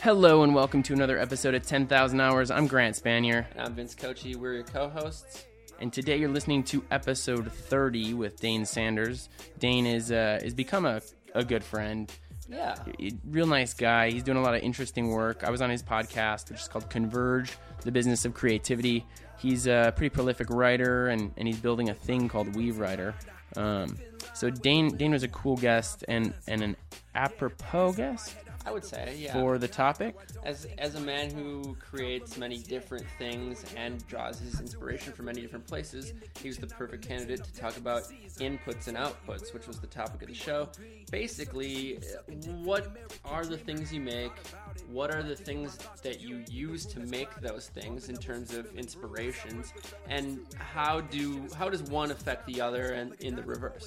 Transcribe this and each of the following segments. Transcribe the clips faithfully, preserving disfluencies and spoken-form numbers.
Hello and welcome to another episode of ten thousand Hours. I'm Grant Spanier. And I'm Vince Kochi. We're your co-hosts. And today you're listening to episode thirty with Dane Sanders. Dane is uh, is become a, a good friend. Yeah. Real nice guy. He's doing a lot of interesting work. I was on his podcast, which is called Converge, the Business of Creativity. He's a pretty prolific writer, and, and he's building a thing called Weave Writer. Um, so Dane Dane was a cool guest and, and an apropos guest. I would say, yeah. For the topic? As as a man who creates many different things and draws his inspiration from many different places, he was the perfect candidate to talk about inputs and outputs, which was the topic of the show. Basically, what are the things you make? What are the things that you use to make those things in terms of inspirations? And how do how does one affect the other and in the reverse?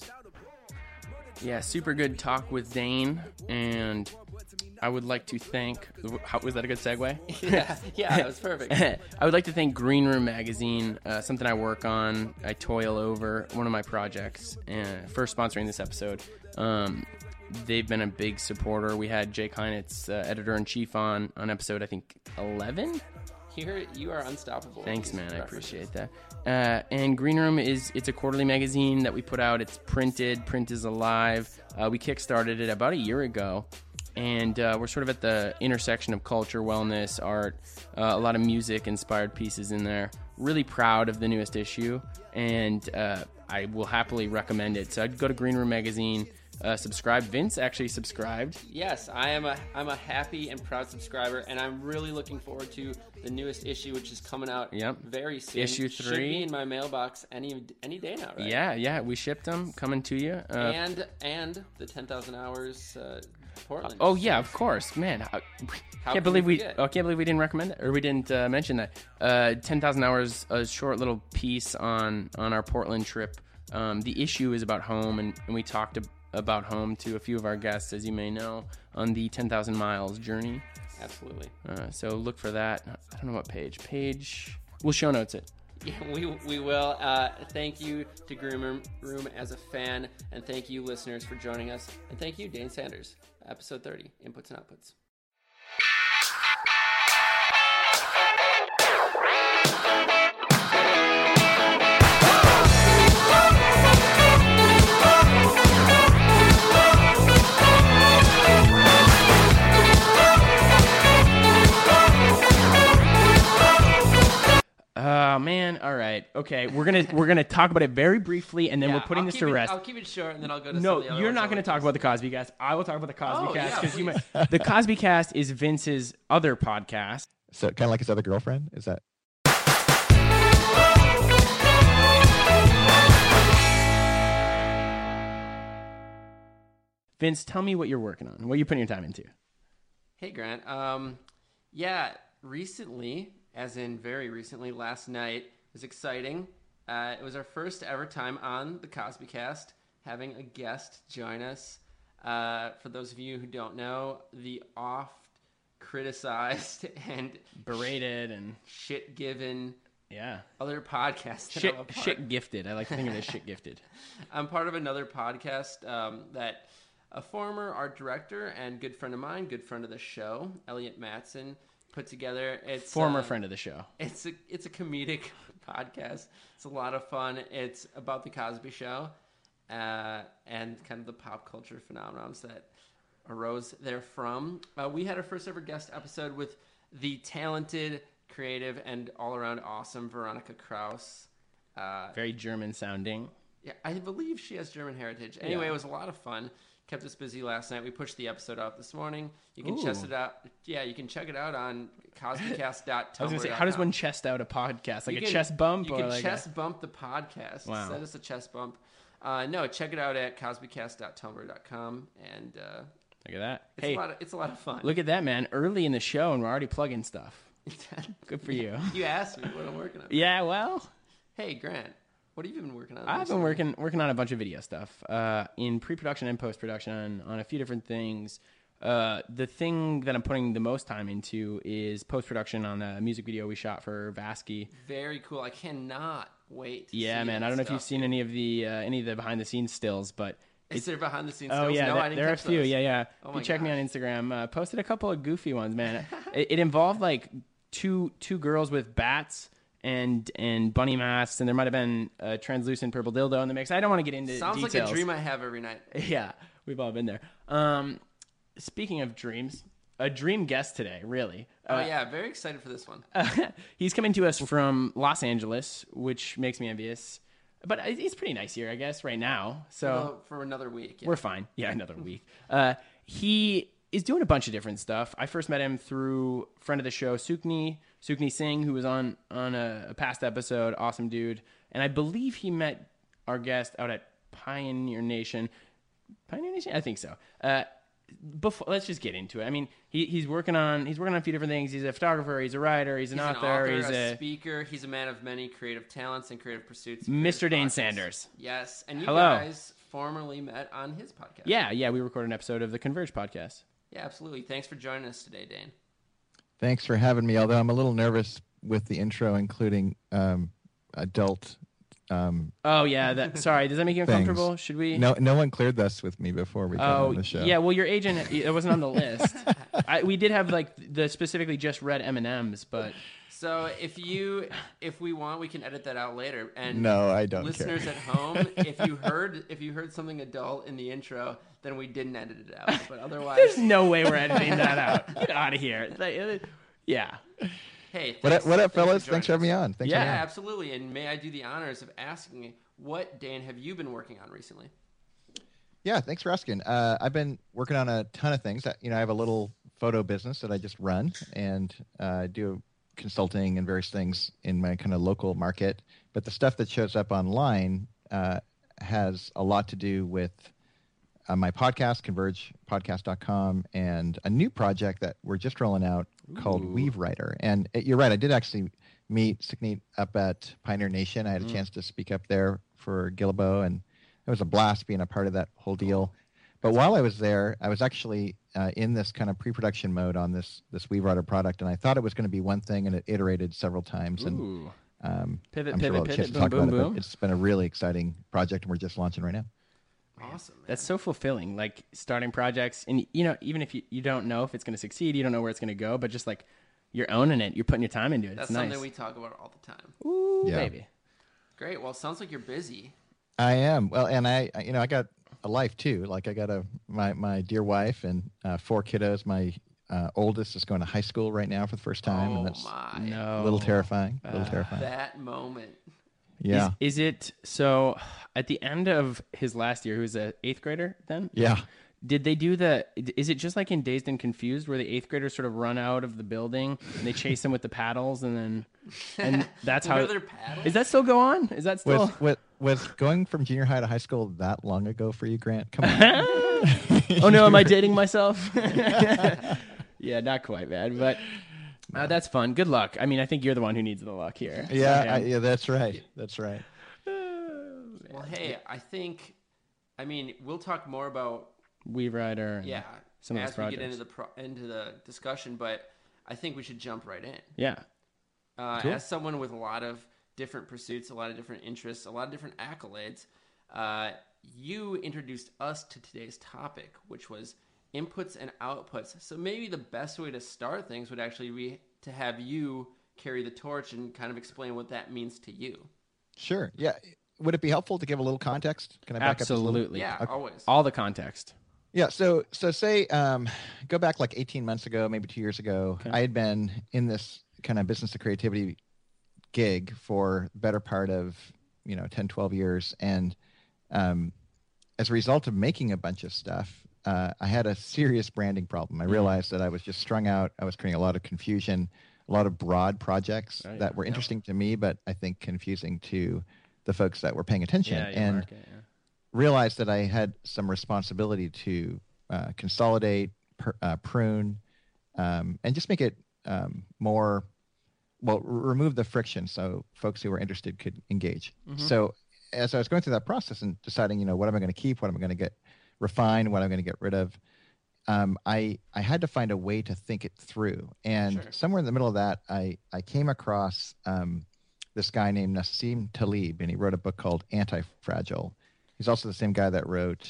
Yeah, super good talk with Dane, and I would like to thank... How, was that a good segue? yeah, yeah, that was perfect. I would like to thank Green Room Magazine, uh, something I work on, I toil over, one of my projects, uh, first sponsoring this episode. Um, they've been a big supporter. We had Jake Heinitz, uh, editor-in-chief, on, on episode, I think, eleven? Here, you are unstoppable. Thanks, man. I appreciate that. Uh, and Green Room is it's a quarterly magazine that we put out. It's printed. Print is alive. Uh, we kickstarted it about a year ago, and uh, we're sort of at the intersection of culture, wellness, art, uh, a lot of music-inspired pieces in there. Really proud of the newest issue, and uh, I will happily recommend it. So I'd go to Green Room Magazine. Uh, subscribe. Vince actually subscribed. Yes, I am a I'm a happy and proud subscriber, and I'm really looking forward to the newest issue, which is coming out yep. very soon. Issue Should three. be in my mailbox any any day now, right? Yeah, yeah, we shipped them, coming to you. Uh, and and the ten thousand Hours uh, Portland. Oh yeah, of course, man. I How can't believe we. forget? I can't believe we didn't recommend it, or we didn't uh, mention that. Uh, ten thousand Hours, a short little piece on on our Portland trip. Um, the issue is about home, and, and we talked about. about home to a few of our guests, as you may know, on the ten thousand miles journey. Absolutely. Uh, so look for that. I don't know what page. Page... We'll show notes it. Yeah, we, we will. Uh, thank you to Green Room, Room as a fan, and thank you, listeners, for joining us. And thank you, Dane Sanders. Episode thirty, Inputs and Outputs. Oh man! All right, okay. We're gonna we're gonna talk about it very briefly, and then Yeah, we're putting I'll this keep to it, rest. I'll keep it short, and then I'll go to No, some of the other you're ones not I'll going to like talk to- about the Cosby Cast. I will talk about the Cosby Oh, Cast yeah, because you please. might. The Cosby Cast is Vince's other podcast. So kind of like his other girlfriend? Is that? Vince, tell me what you're working on. What are you putting your time into? Hey, Grant. Um, yeah, recently, as in very recently, last night was exciting. Uh, it was our first ever time on the Cosby Cast, having a guest join us. Uh, for those of you who don't know, the oft criticized and Berated and shit given yeah, other podcasts. that shit I'm a part- shit gifted. I like to think of it as shit gifted. I'm part of another podcast um, that a former art director and good friend of mine, good friend of the show, Elliot Matson, put together. It's Former uh, friend of the show. It's a it's a comedic podcast. It's a lot of fun. It's about the Cosby Show uh, and kind of the pop culture phenomenons that arose therefrom. Uh, we had our first ever guest episode with the talented, creative, and all around awesome Veronica Krauss. Uh, Very German sounding. yeah, I believe she has German heritage. Anyway, Yeah. it was a lot of fun. Kept us busy last night. We pushed the episode out this morning. You can Ooh. check it out. Yeah, you can check it out on cosbycast dot tumblr dot com. I was gonna say, how does one chest out a podcast? Like You a can- chest bump? You or can like chest a... bump the podcast. Wow. Send us a chest bump. Uh, no, check it out at cosbycast dot tumblr dot com. And uh, Look at that. it's, Hey, a lot of, it's a lot of fun. look at that, man. Early in the show, and we're already plugging stuff. Good for you. You asked me what I'm working on. Yeah, well, Hey, Grant, what have you been working on? I've been recently? working working on a bunch of video stuff uh, in pre-production and post-production on a few different things. Uh, the thing that I'm putting the most time into is post-production on a music video we shot for Vasky. Very cool. I cannot wait. To Yeah, see man. that I don't know if stuff. you've seen any of the uh, any of the behind-the-scenes stills, but Is there behind the scenes? Oh stills? yeah, no, there, I didn't there are a catch few. those. Yeah, yeah. Oh if my you check me on gosh. Instagram, uh, posted a couple of goofy ones, man. it, it involved like two two girls with bats and and bunny masks, and there might have been a translucent purple dildo in the mix. I don't want to get into Sounds details. like a dream I have every night. Yeah, we've all been there. Um, speaking of dreams, a dream guest today, really. Oh Uh, yeah, very excited for this one. he's coming to us from Los Angeles, which makes me envious. But he's pretty nice here, I guess, right now. So Well, for another week. Yeah. we're fine. Yeah, another week. Uh, he is doing a bunch of different stuff. I first met him through a friend of the show, Sukni, Sukni Singh, who was on on a, a past episode. Awesome dude. And I believe he met our guest out at Pioneer Nation. Pioneer Nation? I think so. Uh, before, let's just get into it. I mean, he, he's working on he's working on a few different things. He's a photographer. He's a writer. He's an, He's an author, author, He's a, a, speaker. He's a man of many creative talents and creative pursuits. Mister creative Dane podcasts. Sanders. Yes, and you Hello. guys formerly met on his podcast. Yeah, yeah. We recorded an episode of the Converge podcast. Yeah, absolutely. Thanks for joining us today, Dane. Thanks for having me. Although I'm a little nervous with the intro, including um, adult. Um, Oh yeah. That, sorry. Does that make you Things. uncomfortable? Should we? no, no one cleared this with me before we got Oh on the show. yeah. Well, your agent it wasn't on the list. I, we did have like the specifically just read M and M's, but So if you, if we want, we can edit that out later. And No, I don't listeners care. at home, if you heard, if you heard something adult in the intro, then we didn't edit it out. But otherwise, there's no way we're editing that out. Get out of here. Like, uh, yeah. hey, What up, thanks- what up, thanks for fellas? Thanks for having joining me us. on. Thanks Yeah. for Yeah, having me on. absolutely. And may I do the honors of asking, what, Dane, have you been working on recently? Yeah, thanks for asking. Uh, I've been working on a ton of things. I- You know, I have a little photo business that I just run and uh, do consulting and various things in my kind of local market. But the stuff that shows up online uh, has a lot to do with uh, my podcast, converge podcast dot com, and a new project that we're just rolling out called Ooh. Weave Writer. And uh, you're right, I did actually meet Sukhneet up at Pioneer Nation. I had a Mm. chance to speak up there for Gillibo, and it was a blast being a part of that whole deal. But while I was there, I was actually uh, in this kind of pre-production mode on this this Weave Writer product, and I thought it was going to be one thing, and it iterated several times. And Ooh. um, Pivot, I'm sure pivot, we'll have a chance pivot, to talk boom, about boom, it, boom. but it's been a really exciting project, and we're just launching right now. Awesome. Man. That's so fulfilling. Like starting projects, and you know, even if you, you don't know if it's going to succeed, you don't know where it's going to go, but just like you're owning it, you're putting your time into it. That's It's nice. something we talk about all the time. Ooh, Yeah. baby. Great. Well, it sounds like you're busy. I am. Well, and I, I- you know, I got a life too. Like I got a my my dear wife and uh, four kiddos. My uh, oldest is going to high school right now for the first time, oh and that's my. No. a little terrifying. A little Uh, terrifying. That moment. Yeah. Is, is it so? At the end of his last year, he was an eighth grader. Then Yeah. did they do the? Is it just like in Dazed and Confused, where the eighth graders sort of run out of the building and they chase him with the paddles, and then and that's how. Were there paddles? Is that still go on? Is that still? Was, was was going from junior high to high school that long ago for you, Grant? Come on. Oh no, am I dating myself? Yeah, not quite, man. But uh, that's fun. Good luck. I mean, I think you're the one who needs the luck here. yeah, So, I, yeah, that's right. That's right. Well, hey, I think, I mean, we'll talk more about, Weave Rider. And yeah, some of as those we get into projects. the pro- into the discussion, but I think we should jump right in. Yeah. Uh, Cool. As someone with a lot of different pursuits, a lot of different interests, a lot of different accolades, uh, you introduced us to today's topic, which was inputs and outputs. So maybe the best way to start things would actually be to have you carry the torch and kind of explain what that means to you. Sure. Yeah. Would it be helpful to give a little context? Can I back up just a little? Absolutely. Yeah, Okay. always. All the context. Yeah, so so say um, go back like eighteen months ago, maybe two years ago. Okay. I had been in this kind of business to creativity gig for the better part of you know ten, twelve years, and um, as a result of making a bunch of stuff, uh, I had a serious branding problem. I realized that I was just strung out. I was creating a lot of confusion, a lot of broad projects Oh, yeah. that were Yeah. interesting to me, but I think confusing to the folks that were paying attention. Yeah, your and market, yeah. realized that I had some responsibility to uh, consolidate, per, uh, prune, um, and just make it um, more, well, r- remove the friction so folks who were interested could engage. Mhm. So as I was going through that process and deciding, you know, what am I going to keep, what am I going to get refined, what am I going to get rid of, um, I, I had to find a way to think it through. And Sure. somewhere in the middle of that, I, I came across um, this guy named Nassim Taleb, and he wrote a book called Anti-Fragile. He's also the same guy that wrote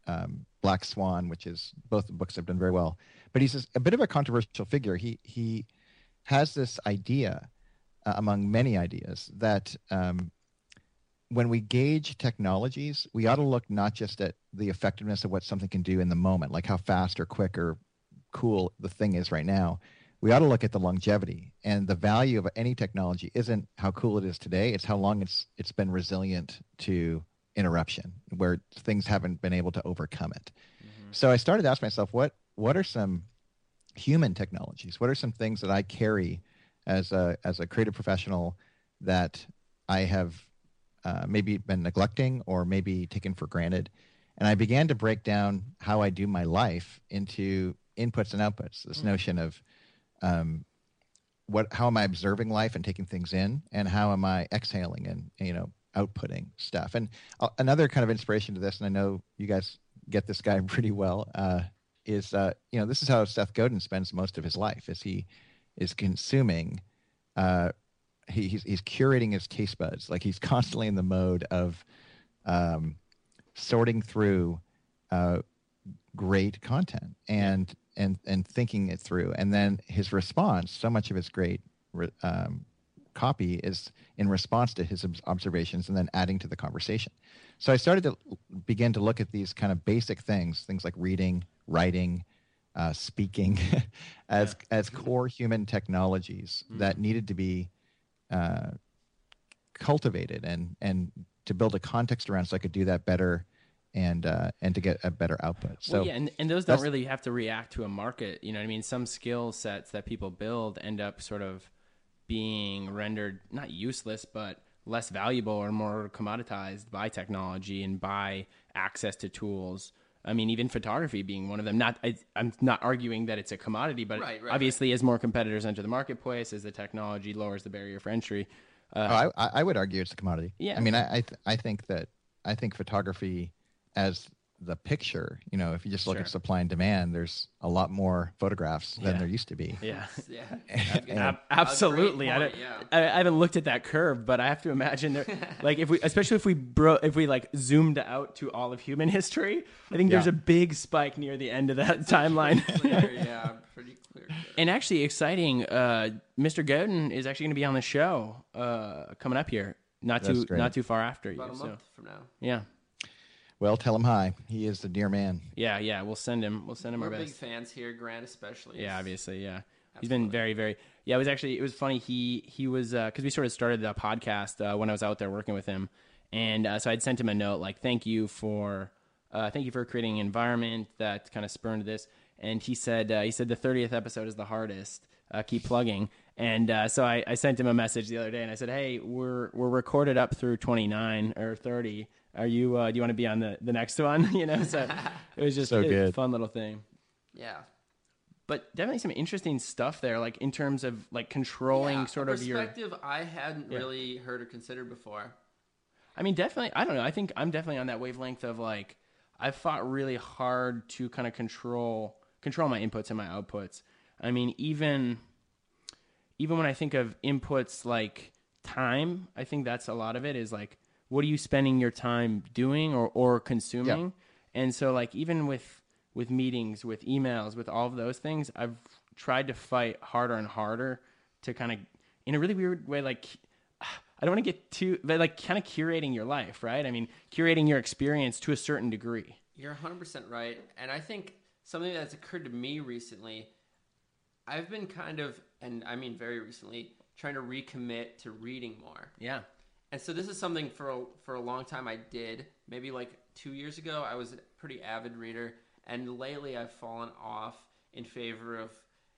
um, Black Swan, which is both the books have done very well. But he's a bit of a controversial figure. He he has this idea, uh, among many ideas, that um, when we gauge technologies, we ought to look not just at the effectiveness of what something can do in the moment, like how fast or quick or cool the thing is right now. We ought to look at the longevity, and the value of any technology isn't how cool it is today. It's how long it's it's been resilient to interruption, where things haven't been able to overcome it. Mm-hmm. So I started to ask myself, what what are some human technologies? What are some things that I carry as a as a creative professional that I have uh, maybe been neglecting or maybe taken for granted? And I began to break down how I do my life into inputs and outputs. This mm-hmm. notion of um, what how am I observing life and taking things in, and how am I exhaling and you know outputting stuff. And uh, another kind of inspiration to this, and I know you guys get this guy pretty well, uh, is uh, you know this is how Seth Godin spends most of his life. Is he is consuming, uh, he, he's he's curating his taste buds. Like he's constantly in the mode of um, sorting through uh, great content and and and thinking it through. And then his response, so much of his great um, copy is in response to his observations and then adding to the conversation. So I started to begin to look at these kind of basic things, things like reading, writing, uh, speaking, as yeah. as core human technologies mm-hmm. that needed to be uh, cultivated and and to build a context around, so I could do that better and uh, and to get a better output. So well, yeah, and, and those don't really have to react to a market. You know what I mean? Some skill sets that people build end up sort of being rendered not useless, but less valuable or more commoditized by technology and by access to tools. I mean, even photography being one of them. Not, I, I'm not arguing that it's a commodity, but right, right, obviously, right. as more competitors enter the marketplace, as the technology lowers the barrier for entry. Uh, oh, I, I would argue it's a commodity. Yeah, I mean, I I, th- I think that I think photography as the picture, you know, if you just look sure. at supply and demand, there's a lot more photographs than yeah. there used to be. Yeah, yeah, Ab- absolutely. Point, I, don't, yeah. I, I haven't looked at that curve, but I have to imagine there, like if we, especially if we bro, if we like zoomed out to all of human history, I think yeah. there's a big spike near the end of that timeline. Pretty clear, yeah, pretty clear. And actually, exciting. Uh, Mister Godin is actually going to be on the show uh, coming up here, not That's too great. not too far after About you. a So. month from now. Yeah. Well, tell him hi. He is the dear man. Yeah, yeah. We'll send him. We'll send him We're our big best. fans here, Grant especially. Yeah, obviously, yeah. Absolutely. He's been very, very. Yeah, it was actually it was funny. He he was because uh, we sort of started the podcast uh, when I was out there working with him, and uh, so I'd sent him a note like, "Thank you for uh, thank you for creating an environment that kind of spurned this." And he said uh, he said the thirtieth episode is the hardest. Uh, keep plugging. And uh, so I, I sent him a message the other day, and I said, "Hey, we're we're recorded up through twenty-nine or thirty. Are you? Uh, do you want to be on the, the next one?" You know, so it was just so a good. fun little thing. Yeah, but definitely some interesting stuff there, like in terms of like controlling yeah, sort a of your perspective I hadn't Yeah. really heard or considered before. I mean, definitely. I don't know. I think I'm definitely on that wavelength of like I've fought really hard to kind of control control my inputs and my outputs. I mean, even even when I think of inputs like time, I think that's a lot of it is like, what are you spending your time doing or, or consuming? Yeah. And so like, even with, with meetings, with emails, with all of those things, I've tried to fight harder and harder to kind of, in a really weird way, like, I don't want to get too, but like kind of curating your life, right? I mean, curating your experience to a certain degree. You're one hundred percent right. And I think something that's occurred to me recently, I've been kind of, and I mean very recently, trying to recommit to reading more. Yeah. And so this is something for a, for a long time I did. Maybe like two years ago, I was a pretty avid reader. And lately I've fallen off in favor of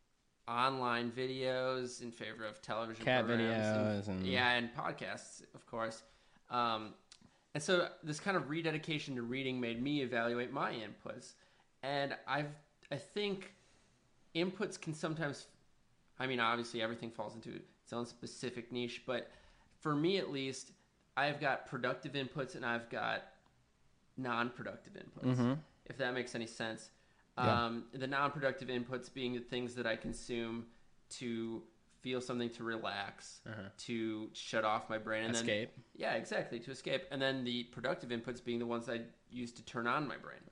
online videos, in favor of television Cat programs. videos. And, and... Yeah, and podcasts, of course. Um, and so this kind of rededication to reading made me evaluate my inputs. And I've, I think inputs can sometimes, I mean, obviously everything falls into its own specific niche, but for me at least, I've got productive inputs and I've got non-productive inputs, mm-hmm. if that makes any sense. Yeah. Um, the non-productive inputs being the things that I consume to feel something to relax, Uh-huh. to shut off my brain, and Escape. then yeah, exactly, to escape, and then the productive inputs being the ones I use to turn on my brain.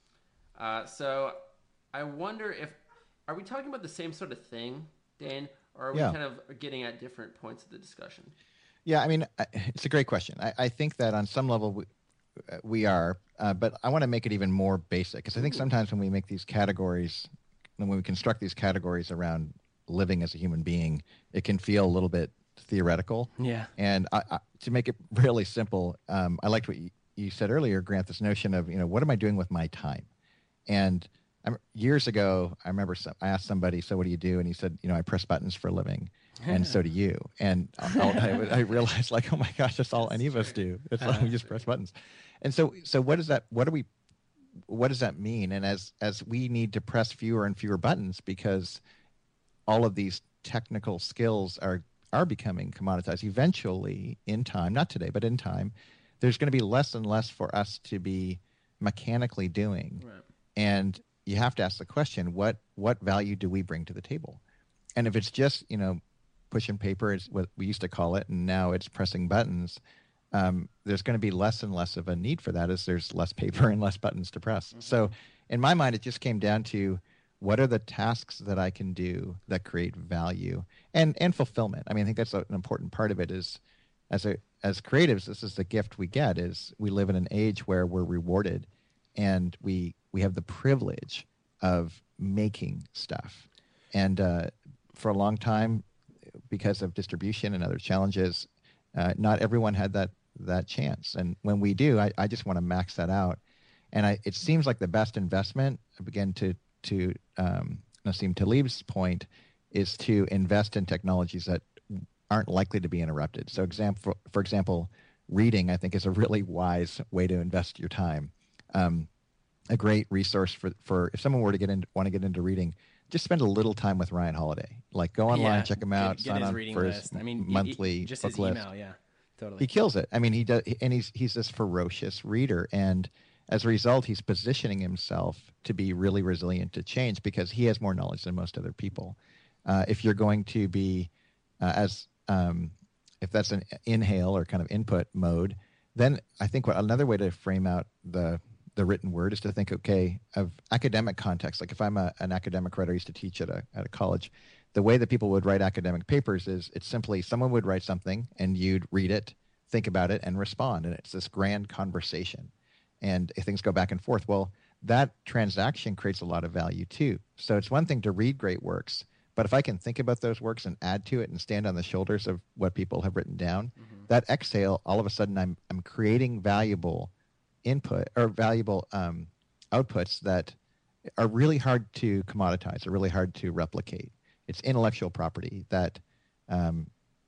Oh. Uh, so I wonder if are we talking about the same sort of thing, Dane, or are we Yeah. kind of getting at different points of the discussion? Yeah, I mean, I- it's a great question. I, I think that on some level we, uh, we are, uh, but I want to make it even more basic because I think Ooh. sometimes when we make these categories, when we construct these categories around living as a human being, it can feel a little bit theoretical. Yeah. And I, I, to make it really simple, um, I liked what you, you said earlier, Grant. This notion of, you know, what am I doing with my time? And I'm, years ago, I remember some, I asked somebody, "So what do you do?" And he said, "You know, I press buttons for a living." And so do you. And I'll, I, I realized, like, oh my gosh, that's all any of us do. It's like we just press buttons. And so, so what is that? What do we? What does that mean? And as as we need to press fewer and fewer buttons because all of these technical skills are are becoming commoditized. Eventually, in time, not today, but in time, there's going to be less and less for us to be mechanically doing. Right. And you have to ask the question: what what value do we bring to the table? And if it's just, you know, pushing paper is what we used to call it, and now it's pressing buttons. Um, there's going to be less and less of a need for that as there's less paper and less buttons to press. Mm-hmm. So in my mind, it just came down to what are the tasks that I can do that create value and, and fulfillment. I mean, I think that's an important part of it is as a, as creatives, this is the gift we get is we live in an age where we're rewarded and we, we have the privilege of making stuff. And uh, for a long time, because of distribution and other challenges, uh, not everyone had that that chance. And when we do, I, I just want to max that out. And I, it seems like the best investment, again, to to um, Nassim Taleb's point, is to invest in technologies that aren't likely to be interrupted. So, example, for example, reading, I think, is a really wise way to invest your time. Um, a great resource for, for if someone were to get in, want to get into reading, just spend a little time with Ryan Holiday. Like go online, Yeah, check him out, get, get sign his on reading for list. his I mean, monthly he, just book his list. email, yeah, totally. He kills it. I mean, he does, and he's he's this ferocious reader, and as a result, he's positioning himself to be really resilient to change because he has more knowledge than most other people. Uh, if you're going to be uh, as um, if that's an inhale or kind of input mode, then I think what another way to frame out the the written word is to think, okay, of academic context. Like if I'm a, an academic writer, I used to teach at a at a college. The way that people would write academic papers is it's simply someone would write something and you'd read it, think about it, and respond. And it's this grand conversation. And if things go back and forth, well, that transaction creates a lot of value too. So it's one thing to read great works, but if I can think about those works and add to it and stand on the shoulders of what people have written down, mm-hmm. that exhale, all of a sudden I'm I'm creating valuable input or valuable um, outputs that are really hard to commoditize, are really hard to replicate. It's intellectual property that um,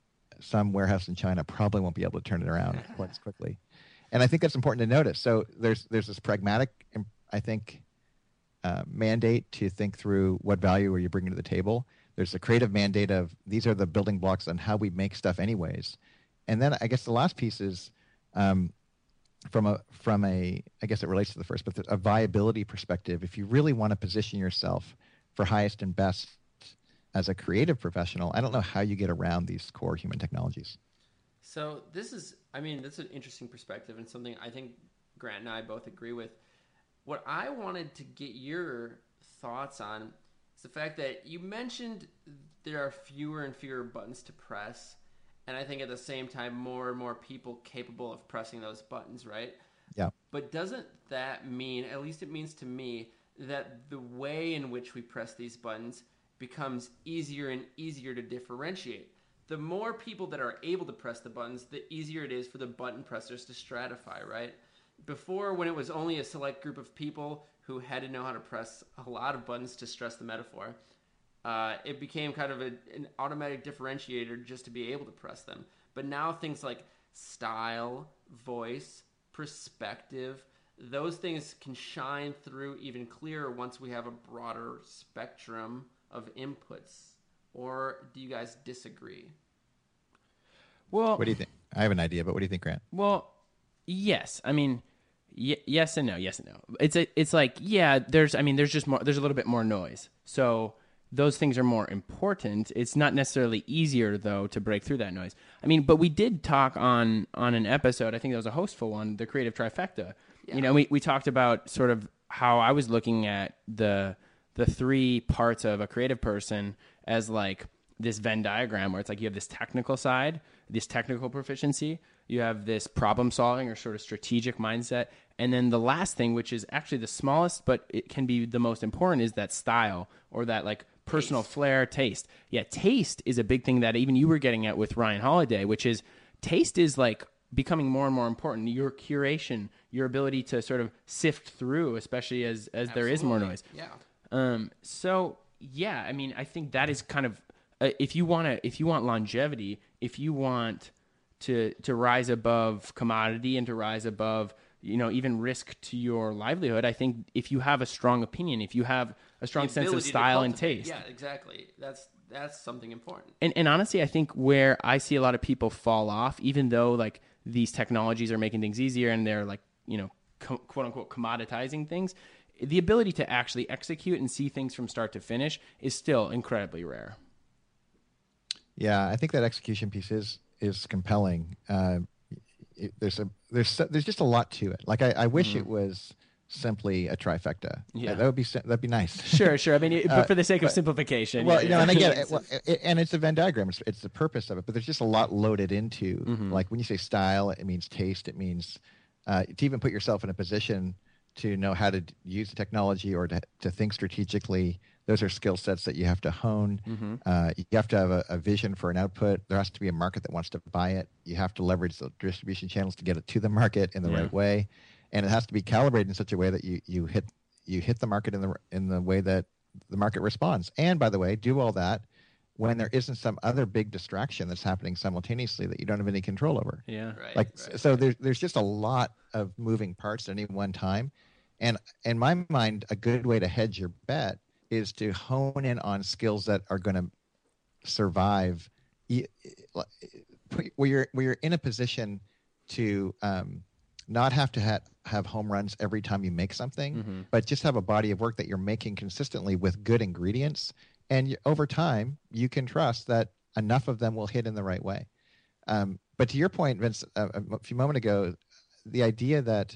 some warehouse in China probably won't be able to turn it around quite as quickly. And I think that's important to notice. So there's there's this pragmatic, I think, uh, mandate to think through what value are you bringing to the table. There's a creative mandate of these are the building blocks on how we make stuff anyways. And then I guess the last piece is um, from a from a I guess it relates to the first, but a viability perspective. If you really want to position yourself for highest and best as a creative professional, I don't know how you get around these core human technologies. So this is, I mean, that's an interesting perspective and something I think Grant and I both agree with. What I wanted to get your thoughts on is the fact that you mentioned there are fewer and fewer buttons to press, and I think at the same time more and more people capable of pressing those buttons, right? Yeah. But doesn't that mean, at least it means to me, that the way in which we press these buttons becomes easier and easier to differentiate? The more people that are able to press the buttons, the easier it is for the button pressers to stratify, right? Before, when it was only a select group of people who had to know how to press a lot of buttons to stress the metaphor, uh, it became kind of a, an automatic differentiator just to be able to press them. But now things like style, voice, perspective, those things can shine through even clearer once we have a broader spectrum of inputs. Or do you guys disagree? Well, what do you think? I have an idea, but what do you think, Grant? Well, yes. I mean, y- yes and no. Yes and no. It's a, it's like yeah. There's I mean, there's just more. There's a little bit more noise. So those things are more important. It's not necessarily easier though to break through that noise. I mean, but we did talk on on an episode, I think that was a hostful one, the creative trifecta. Yeah. You know, we, we talked about sort of how I was looking at the the three parts of a creative person as like this Venn diagram where it's like you have this technical side, this technical proficiency, you have this problem solving or sort of strategic mindset, and then the last thing, which is actually the smallest but it can be the most important, is that style or that like personal taste. flair, taste. Yeah, taste is a big thing that even you were getting at with Ryan Holiday, which is taste is like becoming more and more important. Your curation, your ability to sort of sift through, especially as as Absolutely. there is more noise. Yeah. Um. So yeah, I mean, I think that is kind of uh, if you want to, if you want longevity, if you want to to rise above commodity and to rise above, you know, even risk to your livelihood, I think if you have a strong opinion, if you have a strong sense of style and taste. Yeah, exactly. That's that's something important. And and honestly, I think where I see a lot of people fall off, even though like these technologies are making things easier and they're like, you know, co- quote unquote commoditizing things, the ability to actually execute and see things from start to finish is still incredibly rare. Yeah, I think that execution piece is is compelling. Uh, it, there's a there's there's just a lot to it. Like I, I wish mm-hmm. it was simply a trifecta. Yeah, that would be that'd be nice. Sure, sure. I mean, but for the sake uh, of but, simplification. Well, yeah, you know, and I get it, well, it. And it's a Venn diagram. It's, it's the purpose of it. But there's just a lot loaded into. Mm-hmm. Like when you say style, it means taste. It means uh, to even put yourself in a position to know how to use the technology or to to think strategically. Those are skill sets that you have to hone. Mm-hmm. Uh, you have to have a, a vision for an output. There has to be a market that wants to buy it. You have to leverage the distribution channels to get it to the market in the yeah. right way. And it has to be calibrated in such a way that you, you hit you hit the market in the in the way that the market responds. And by the way, do all that when there isn't some other big distraction that's happening simultaneously that you don't have any control over. Yeah, right. Like right, so, right. there's there's just a lot of moving parts at any one time. And in my mind, a good way to hedge your bet is to hone in on skills that are going to survive, where you're where you're in a position to um, not have to ha- have home runs every time you make something, mm-hmm. but just have a body of work that you're making consistently with good ingredients, and you, over time you can trust that enough of them will hit in the right way. Um, but to your point, Vince, uh, a few moments ago, the idea that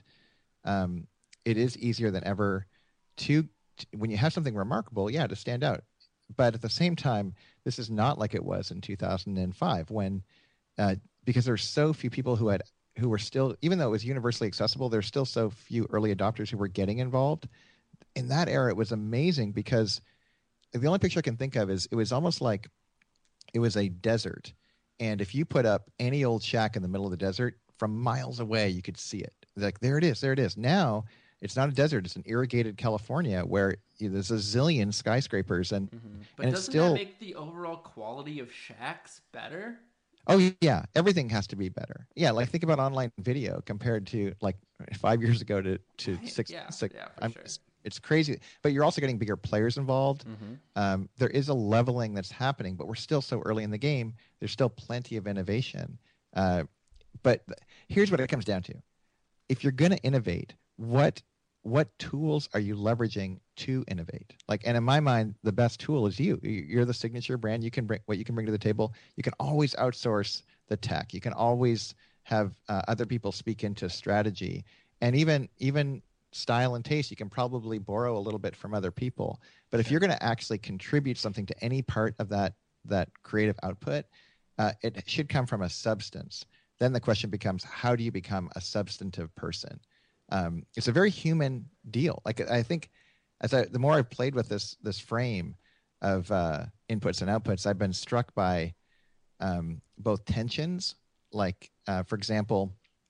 um, it is easier than ever to when you have something remarkable, yeah, to stand out. But at the same time, this is not like it was in two thousand five when, uh, because there's so few people who had, who were still, even though it was universally accessible, there's still so few early adopters who were getting involved. In that era, it was amazing because the only picture I can think of is it was almost like it was a desert. And if you put up any old shack in the middle of the desert, from miles away, you could see it. Like, there it is, there it is. Now, it's not a desert; it's an irrigated California where you know, there's a zillion skyscrapers, and mm-hmm. but and doesn't it's still that make the overall quality of shacks better? Oh yeah, everything has to be better. Yeah, like think about online video compared to like five years ago to to right. six. Yeah, six yeah, for I'm, sure. it's, it's crazy, but you're also getting bigger players involved. Mm-hmm. Um, there is a leveling that's happening, but we're still so early in the game. There's still plenty of innovation. Uh, but here's what it comes down to: if you're going to innovate, what what tools are you leveraging to innovate? Like, and in my mind, the best tool is you. You're the signature brand. You can bring what you can bring to the table. You can always outsource the tech. You can always have uh, other people speak into strategy, and even even style and taste. You can probably borrow a little bit from other people. But if you're going to actually contribute something to any part of that that creative output, uh, it should come from a substance. Then the question becomes, how do you become a substantive person? Um, it's a very human deal. Like I think, as I, the more I've played with this this frame of uh, inputs and outputs, I've been struck by um, both tensions. Like, uh, for example,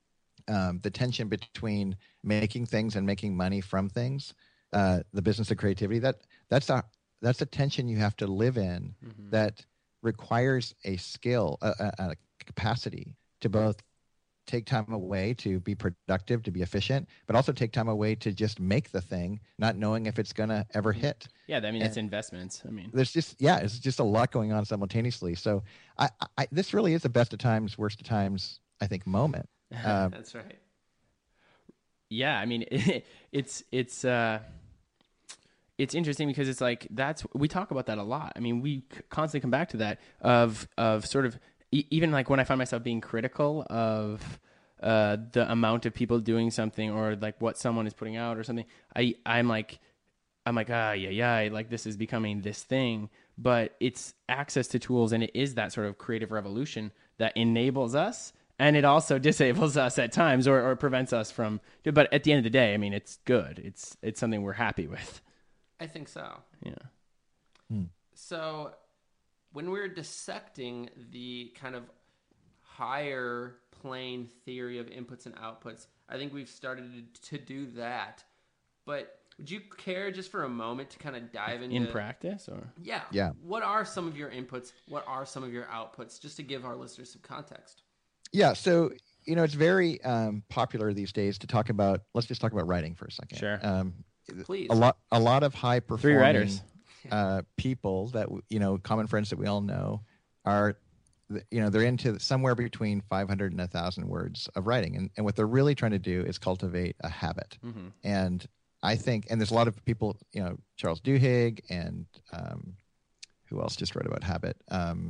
um, the tension between making things and making money from things, uh, the business of creativity. That that's a that's a tension you have to live in. Mm-hmm. That requires a skill, a, a, a capacity to both take time away to be productive, to be efficient, but also take time away to just make the thing, not knowing if it's going to ever hit. Yeah, I mean, it's investments. I mean, there's just, yeah, it's just a lot going on simultaneously. So I, I this really is a best of times, worst of times, I think, moment. Um, That's right. Yeah, I mean, it, it's, it's, uh, it's interesting because it's like that's we talk about that a lot. I mean, we constantly come back to that of of sort of e- even like when I find myself being critical of uh, the amount of people doing something or like what someone is putting out or something. I I'm like I'm like ah yeah yeah like this is becoming this thing, but it's access to tools and it is that sort of creative revolution that enables us. And it also disables us at times or, or prevents us from, but at the end of the day, I mean, it's good. It's it's something we're happy with. I think so. Yeah. Hmm. So when we're dissecting the kind of higher plane theory of inputs and outputs, I think we've started to do that. But would you care just for a moment to kind of dive into... In practice? Or Yeah. Yeah. What are some of your inputs? What are some of your outputs? Just to give our listeners some context. Yeah, so you know it's very um, popular these days to talk about. Let's just talk about writing for a second. Sure. Um, Please. A lot, a lot of high Three performing writers. uh, people that you know, common friends that we all know, are, you know, they're into somewhere between five hundred and a thousand words of writing, and and what they're really trying to do is cultivate a habit. Mm-hmm. And I think, and there's a lot of people, you know, Charles Duhigg and um, who else just wrote about habit? Um,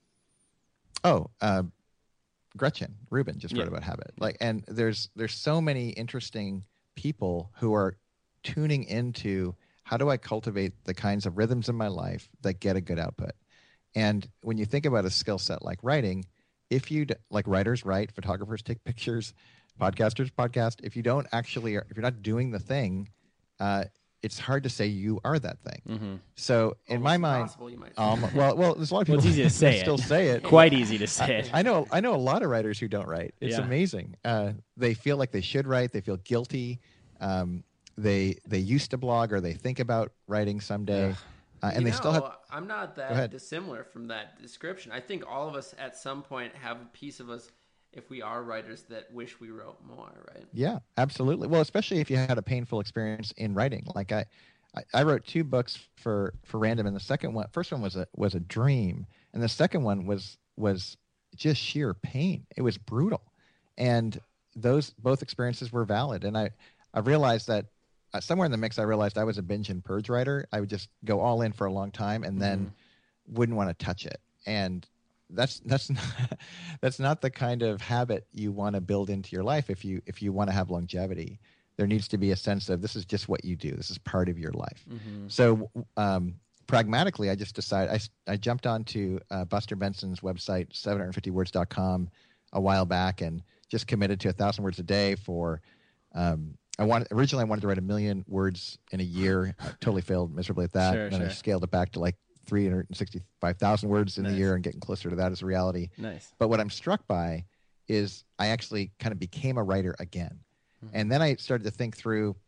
oh. Uh, Gretchen Rubin just Yeah. wrote about habit. Like, and there's there's so many interesting people who are tuning into how do I cultivate the kinds of rhythms in my life that get a good output. And when you think about a skill set like writing, if you d- like writers write, photographers take pictures, podcasters podcast. If you don't actually, if you're not doing the thing, uh, it's hard to say you are that thing. Mm-hmm. So in my Almost mind, impossible, you might say. um, well, well, there's a lot of Well, people it's easy to say still it. say it. Quite easy to say it. I know I know a lot of writers who don't write. It's Yeah. amazing. Uh, they feel like they should write. They feel guilty. Um, they they used to blog or they think about writing someday, uh, and You they know, still have. I'm not Go that ahead. dissimilar from that description. I think all of us at some point have a piece of us, if we are writers, that wish we wrote more, right? Yeah, absolutely. Well, especially if you had a painful experience in writing. Like I, I, I wrote two books for for Random, and the second one, first one was a was a dream, and the second one was was just sheer pain. It was brutal, and those both experiences were valid. And I I realized that uh, somewhere in the mix, I realized I was a binge and purge writer. I would just go all in for a long time, and then wouldn't want to touch it. And that's that's not, that's not the kind of habit you want to build into your life if you if you want to have longevity. There needs to be a sense of this is just what you do. This is part of your life. Mm-hmm. So um, pragmatically, I just decided I, I jumped onto uh, Buster Benson's website, seven hundred fifty words dot com, a while back, and just committed to a thousand words a day for. Um, I wanted originally I wanted to write a million words in a year. I totally failed miserably at that. Sure, then I sure. scaled it back to like three hundred sixty-five thousand words in Nice. a year, and getting closer to that as a reality. Nice. But what I'm struck by is I actually kind of became a writer again. And then I started to think through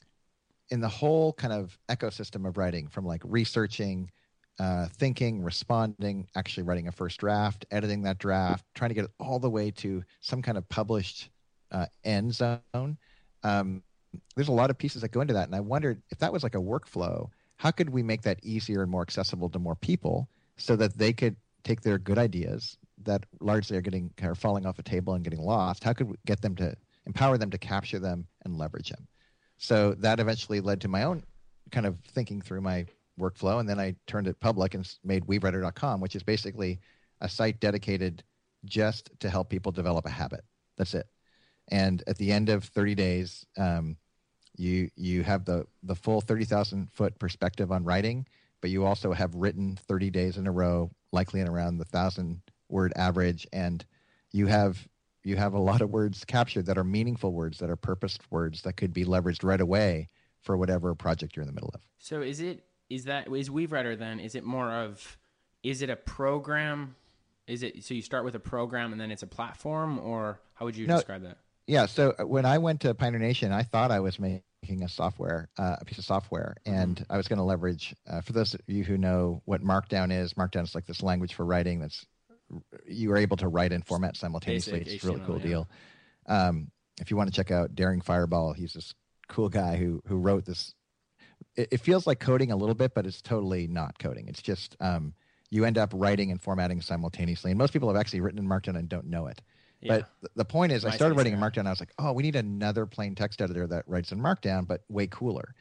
in the whole kind of ecosystem of writing, from like researching, uh, thinking, responding, actually writing a first draft, editing that draft, trying to get it all the way to some kind of published uh, end zone. Um, there's a lot of pieces that go into that. And I wondered if that was like a workflow, how could we make that easier and more accessible to more people so that they could take their good ideas that largely are getting kind of falling off the table and getting lost? How could we get them to empower them to capture them and leverage them? So that eventually led to my own kind of thinking through my workflow. And then I turned it public and s- made weave writer dot com, which is basically a site dedicated just to help people develop a habit. That's it. And at the end of thirty days, um, you you have the, the full thirty thousand foot perspective on writing, but you also have written thirty days in a row, likely in around the thousand word average. And you have you have a lot of words captured that are meaningful words, that are purposed words that could be leveraged right away for whatever project you're in the middle of. So is it is that is WeaveWriter then? Is it more of is it a program? Is it so you start with a program and then it's a platform, or how would you No. describe that? Yeah. So when I went to Pioneer Nation, I thought I was making a software, uh, a piece of software, and I was going to leverage. Uh, for those of you who know what Markdown is, Markdown is like this language for writing that's you are able to write and format simultaneously. Basic It's a really H T M L, cool yeah. deal. Um, if you want to check out Daring Fireball, he's this cool guy who who wrote this. It, it feels like coding a little bit, but it's totally not coding. It's just um, you end up writing and formatting simultaneously. And most people have actually written in Markdown and don't know it. Yeah. But th- the point is, I MySpace started writing in era. Markdown. I was like, oh, we need another plain text editor that writes in Markdown, but way cooler.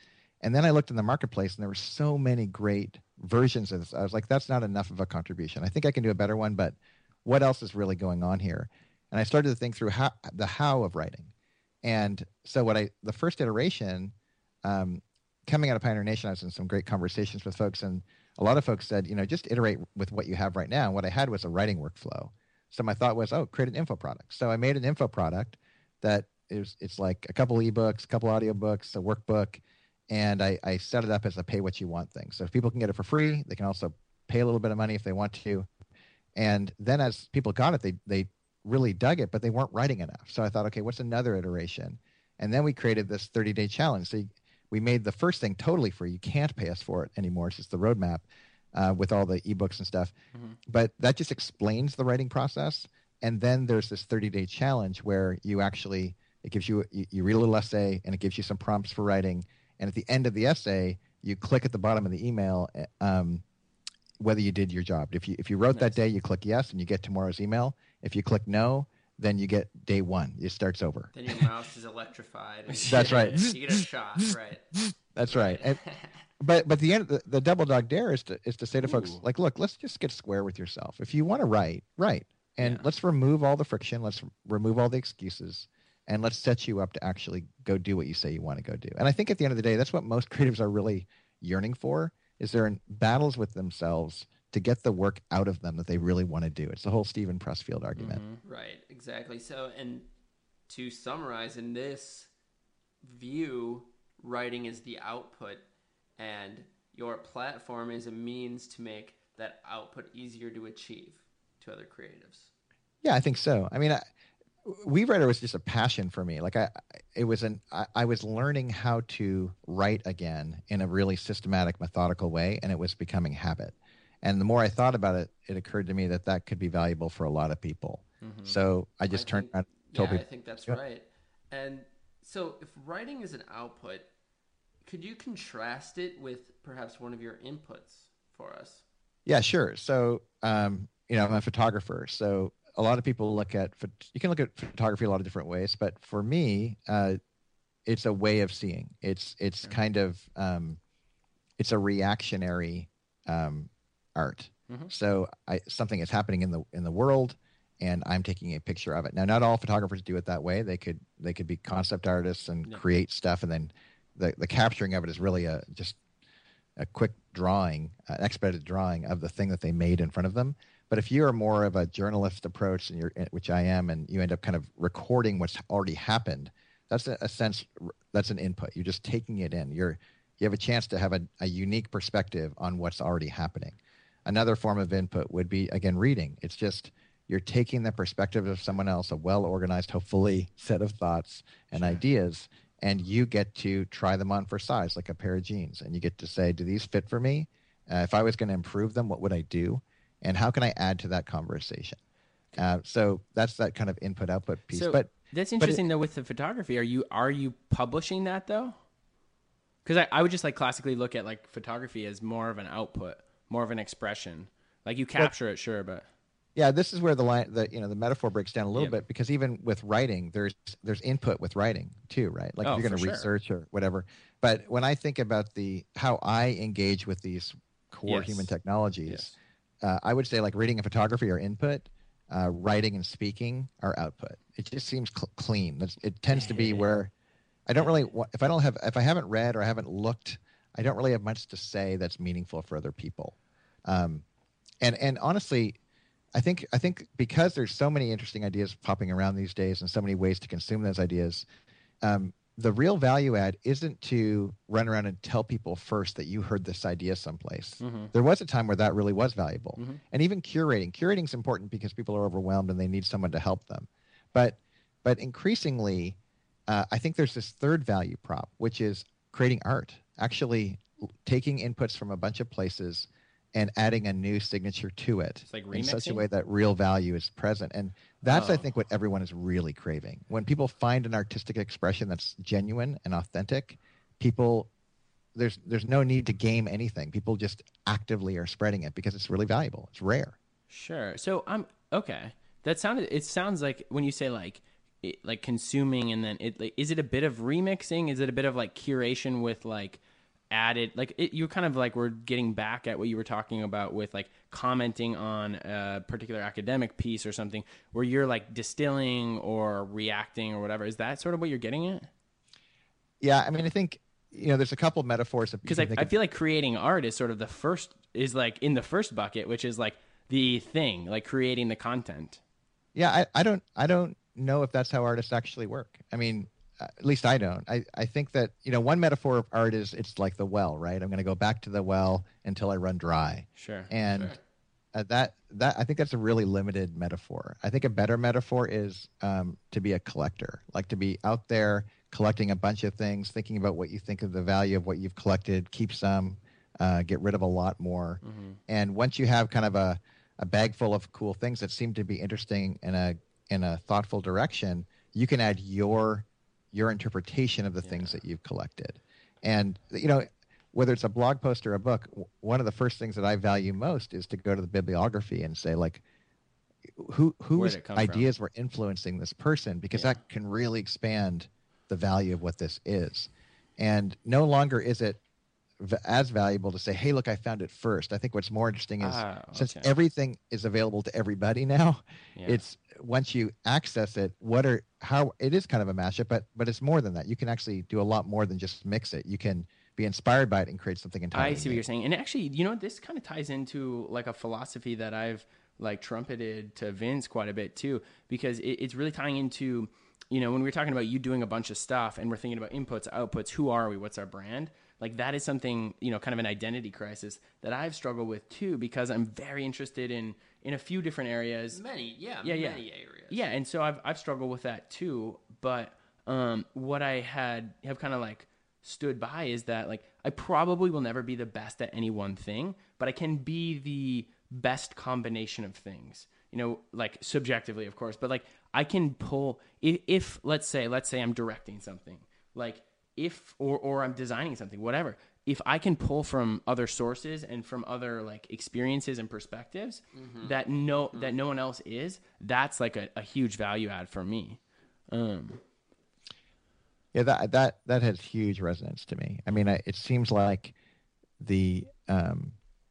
And then I looked in the marketplace, and there were so many great versions of this. I was like, that's not enough of a contribution. I think I can do a better one, but what else is really going on here? And I started to think through how, the how of writing. And so what I, the first iteration, um, coming out of Pioneer Nation, I was in some great conversations with folks, and a lot of folks said, you know, just iterate with what you have right now. And what I had was a writing workflow. So my thought was, oh, create an info product. So I made an info product that is, it's like a couple ebooks, a couple audiobooks, a workbook, and I, I set it up as a pay what you want thing. So if people can get it for free, they can also pay a little bit of money if they want to. And then as people got it, they they really dug it, but they weren't writing enough. So I thought, okay, what's another iteration? And then we created this thirty-day challenge. So you, we made the first thing totally free. You can't pay us for it anymore. It's just the roadmap uh, with all the ebooks and stuff. Mm-hmm. But that just explains the writing process. And then there's this thirty-day challenge where you actually, it gives you, you, you read a little essay, and it gives you some prompts for writing. And at the end of the essay, you click at the bottom of the email um, whether you did your job. If you if you wrote nice. that day, you click yes, and you get tomorrow's email. If you click no, then you get day one. It starts over. Then your mouse is electrified. And That's right. You get a shot, right? That's right. And, but but the end the, the double dog dare is to is to say to Ooh. folks, like, look, let's just get square with yourself. If you want to write, write, and yeah. let's remove all the friction. Let's remove all the excuses. And let's set you up to actually go do what you say you want to go do. And I think at the end of the day, that's what most creatives are really yearning for, is they're in battles with themselves to get the work out of them that they really want to do. It's the whole Stephen Pressfield argument. Mm-hmm. Right, exactly. So, and to summarize, in this view, writing is the output, and your platform is a means to make that output easier to achieve to other creatives. Yeah, I think so. I mean, I, WeWriter was just a passion for me. Like I, it was an, I, I was learning how to write again in a really systematic, methodical way, and it was becoming habit. And the more I thought about it, it occurred to me that that could be valuable for a lot of people. Mm-hmm. So I just I turned think, around and told yeah, people. I think that's yeah. right. And so if writing is an output, could you contrast it with perhaps one of your inputs for us? Yeah, sure. So, um, you know, I'm a photographer, so a lot of people look at, you can look at photography a lot of different ways, but for me, uh, it's a way of seeing. It's it's sure. kind of, um, it's a reactionary um, art. Mm-hmm. So I, something is happening in the in the world, and I'm taking a picture of it. Now, not all photographers do it that way. They could they could be concept artists and yeah. create stuff, and then the, the capturing of it is really a just a quick drawing, an expedited drawing of the thing that they made in front of them. But if you are more of a journalist approach, and you're, which I am, and you end up kind of recording what's already happened, that's a, a sense, that's an input. You're just taking it in. You're, you have a chance to have a, a unique perspective on what's already happening. Another form of input would be, again, reading. It's just you're taking the perspective of someone else, a well-organized, hopefully, set of thoughts and sure. ideas, and you get to try them on for size, like a pair of jeans. And you get to say, do these fit for me? Uh, if I was going to improve them, what would I do? And how can I add to that conversation? Uh, so that's that kind of input-output piece. So but that's interesting, but it, though, with the photography. Are you are you publishing that, though? Because I, I would just like classically look at like photography as more of an output, more of an expression. Like you capture well, it, sure, but yeah, this is where the line, the you know, the metaphor breaks down a little yeah. bit, because even with writing, there's there's input with writing too, right? Like oh, if you're going to sure. research or whatever. But when I think about the how I engage with these core yes. human technologies. Yes. Uh, I would say like reading and photography are input, uh, writing and speaking are output. It just seems cl- clean. It's, it tends to be where I don't really want, if I don't have, if I haven't read or I haven't looked, I don't really have much to say that's meaningful for other people. Um, and, and honestly, I think, I think because there's so many interesting ideas popping around these days and so many ways to consume those ideas, um, the real value add isn't to run around and tell people first that you heard this idea someplace. Mm-hmm. There was a time where that really was valuable. Mm-hmm. And even curating. Curating is important because people are overwhelmed and they need someone to help them. But but increasingly, uh, I think there's this third value prop, which is creating art, actually taking inputs from a bunch of places and adding a new signature to it like in such a way that real value is present. And that's, oh. I think, what everyone is really craving. When people find an artistic expression that's genuine and authentic, people, there's there's no need to game anything. People just actively are spreading it because it's really valuable. It's rare. Sure. So I'm okay. That sounded. It sounds like when you say like, it, like consuming, and then it like, is it a bit of remixing? Is it a bit of like curation with like added, like it, you kind of like were getting back at what you were talking about with like commenting on a particular academic piece or something, where you're like distilling or reacting or whatever. Is that sort of what you're getting at? Yeah, I mean, I think, you know, there's a couple metaphors that Because I, I feel like creating art is sort of the first, is like in the first bucket, which is like the thing, like creating the content. Yeah, I, I don't I don't know if that's how artists actually work. I mean, uh, at least I don't. I, I think that, you know, one metaphor of art is it's like the well, right? I'm going to go back to the well until I run dry. Sure. And sure. Uh, that that I think that's a really limited metaphor. I think a better metaphor is um, to be a collector, like to be out there collecting a bunch of things, thinking about what you think of the value of what you've collected, keep some, uh, get rid of a lot more. Mm-hmm. And once you have kind of a, a bag full of cool things that seem to be interesting in a in a thoughtful direction, you can add your your interpretation of the yeah. things that you've collected. And you know, whether it's a blog post or a book, one of the first things that I value most is to go to the bibliography and say, like, who whose ideas from? were influencing this person, because yeah. that can really expand the value of what this is. And no longer is it v- as valuable to say, hey, look, I found it first. I think what's more interesting is ah, okay. since everything is available to everybody now, yeah. it's once you access it, what are how it is kind of a mashup, but but it's more than that. You can actually do a lot more than just mix it. You can be inspired by it and create something entirely I see new. what you're saying. And actually, you know, this kind of ties into like a philosophy that I've like trumpeted to Vince quite a bit too, because it, it's really tying into, you know, when we were talking about you doing a bunch of stuff and we're thinking about inputs, outputs, who are we, what's our brand? Like that is something, you know, kind of an identity crisis that I've struggled with too, because I'm very interested in, in a few different areas. Many, yeah, yeah, yeah. many areas. Yeah. And so I've, I've struggled with that too. But um, what I had have kind of like stood by is that like I probably will never be the best at any one thing, but I can be the best combination of things, you know, like subjectively, of course, but like I can pull if, if let's say let's say I'm directing something, like if or or I'm designing something, whatever, if I can pull from other sources and from other like experiences and perspectives mm-hmm. that no mm-hmm. that no one else is, that's like a, a huge value add for me. um Yeah, that that that has huge resonance to me. I mean, I, it seems like the um,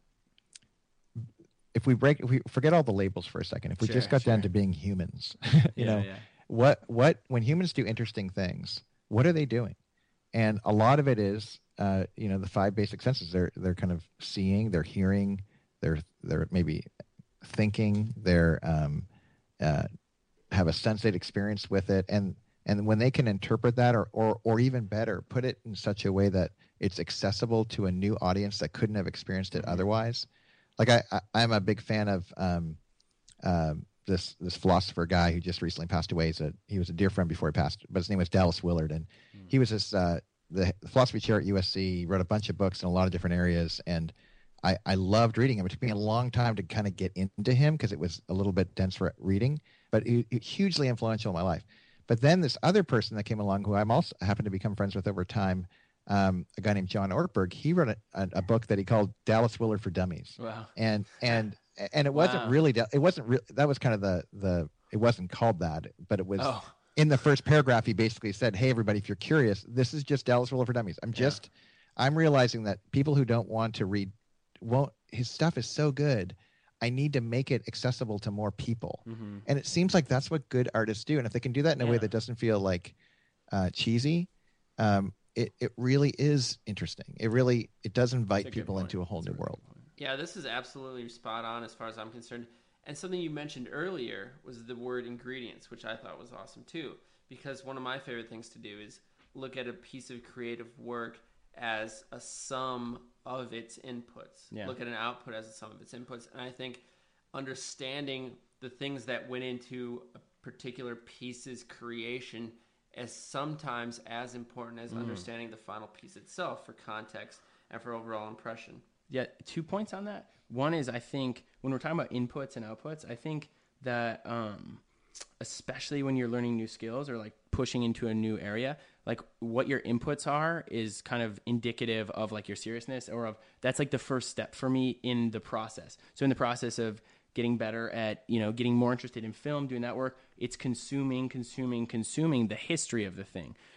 if we break, if we forget all the labels for a second, if we sure, just got sure. down to being humans, you yeah, know, yeah. what what when humans do interesting things, what are they doing? And a lot of it is, uh, you know, the five basic senses. They're they're kind of seeing, they're hearing, they're they're maybe thinking, they're um, uh, have a sensate experience with it, and And when they can interpret that or, or or even better, put it in such a way that it's accessible to a new audience that couldn't have experienced it mm-hmm. otherwise. Like I, I, I'm a big fan of um, uh, this this philosopher guy who just recently passed away. He's a, he was a dear friend before he passed, but his name was Dallas Willard. And mm-hmm. he was this, uh, the, the philosophy chair at U S C. He wrote a bunch of books in a lot of different areas. And I, I loved reading him. It took me a long time to kind of get into him because it was a little bit dense for reading, but he, he, hugely influential in my life. But then this other person that came along, who I'm also happened to become friends with over time, um, a guy named John Ortberg, he wrote a, a, a book that he called Dallas Willard for Dummies. Wow. And and and it wasn't wow. really it wasn't re- that was kind of the the it wasn't called that, but it was oh. in the first paragraph. He basically said, "Hey, everybody, if you're curious, this is just Dallas Willard for Dummies. I'm just yeah. I'm realizing that people who don't want to read won't. His stuff is so good. I need to make it accessible to more people." Mm-hmm. And it seems like that's what good artists do. And if they can do that in a yeah. way that doesn't feel like uh, cheesy, um, it, it really is interesting. It really, it does invite people into a whole that's new a world. Yeah, this is absolutely spot on as far as I'm concerned. And something you mentioned earlier was the word ingredients, which I thought was awesome too. Because one of my favorite things to do is look at a piece of creative work as a sum of its inputs. Yeah. Look at an output as a sum of its inputs. And I think understanding the things that went into a particular piece's creation is sometimes as important as mm. understanding the final piece itself for context and for overall impression. Yeah, two points on that. One is I think when we're talking about inputs and outputs, I think that um, especially when you're learning new skills or like pushing into a new area, like what your inputs are is kind of indicative of like your seriousness or of that's like the first step for me in the process. So in the process of getting better at, you know, getting more interested in film, doing that work, it's consuming, consuming, consuming the history of the thing.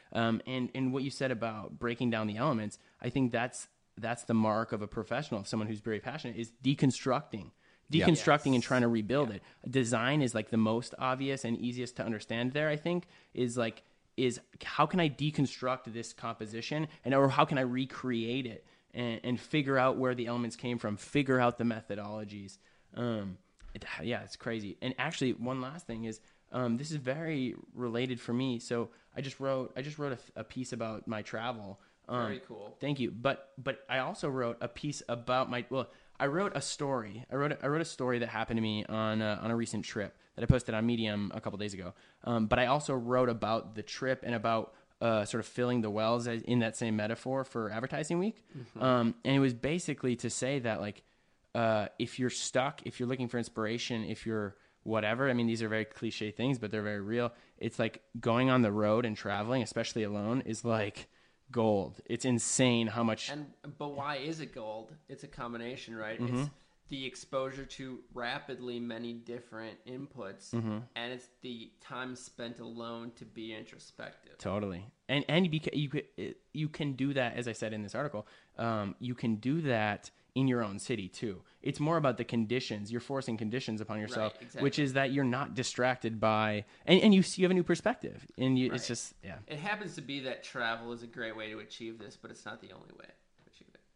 Um, and and what you said about breaking down the elements, I think that's that's the mark of a professional, of someone who's very passionate, is deconstructing. Deconstructing Yes. and trying to rebuild it. Design is like the most obvious and easiest to understand there, I think, is like, is how can I deconstruct this composition, and or how can I recreate it and, and figure out where the elements came from, figure out the methodologies. Um, it, yeah, it's crazy. And actually, one last thing is, um, this is very related for me. So I just wrote, I just wrote a, a piece about my travel. Um, Very cool. Thank you. But but I also wrote a piece about my well. I wrote a story. I wrote a, I wrote a story that happened to me on a, on a recent trip that I posted on Medium a couple days ago. Um, but I also wrote about the trip and about uh, sort of filling the wells as, in that same metaphor for Advertising Week. Mm-hmm. Um, and it was basically to say that like uh, if you're stuck, if you're looking for inspiration, if you're whatever. I mean, these are very cliche things, but they're very real. It's like going on the road and traveling, especially alone, is like gold. It's insane how much. And but why is it gold? It's a combination, right? Mm-hmm. It's the exposure to rapidly many different inputs, Mm-hmm. and it's the time spent alone to be introspective. Totally, and and you can, you could, you can do that, as I said in this article. Um, you can do that in your own city too. It's more about the conditions. You're forcing conditions upon yourself, Right, exactly. which is that you're not distracted by, and, and you you have a new perspective, and you, Right. it's just yeah. It happens to be that travel is a great way to achieve this, but it's not the only way to achieve it.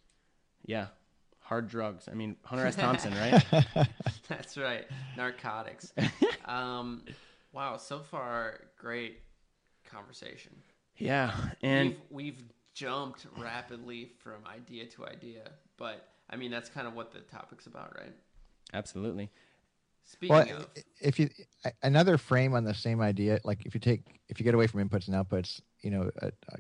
Yeah, hard drugs. I mean, Hunter S. Thompson, right? That's right. Narcotics. um, wow, so far, great conversation. Yeah, and we've, we've jumped rapidly from idea to idea, but I mean, that's kind of what the topic's about, right? absolutely. Speaking Well, of, if you another frame on the same idea, like if you take if you get away from inputs and outputs, you know, uh, uh,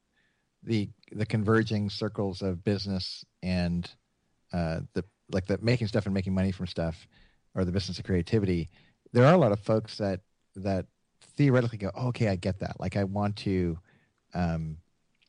the the converging circles of business and uh, the like the making stuff and making money from stuff, or the business of creativity, there are a lot of folks that that theoretically go, oh, okay, I get that. Like I want to, um,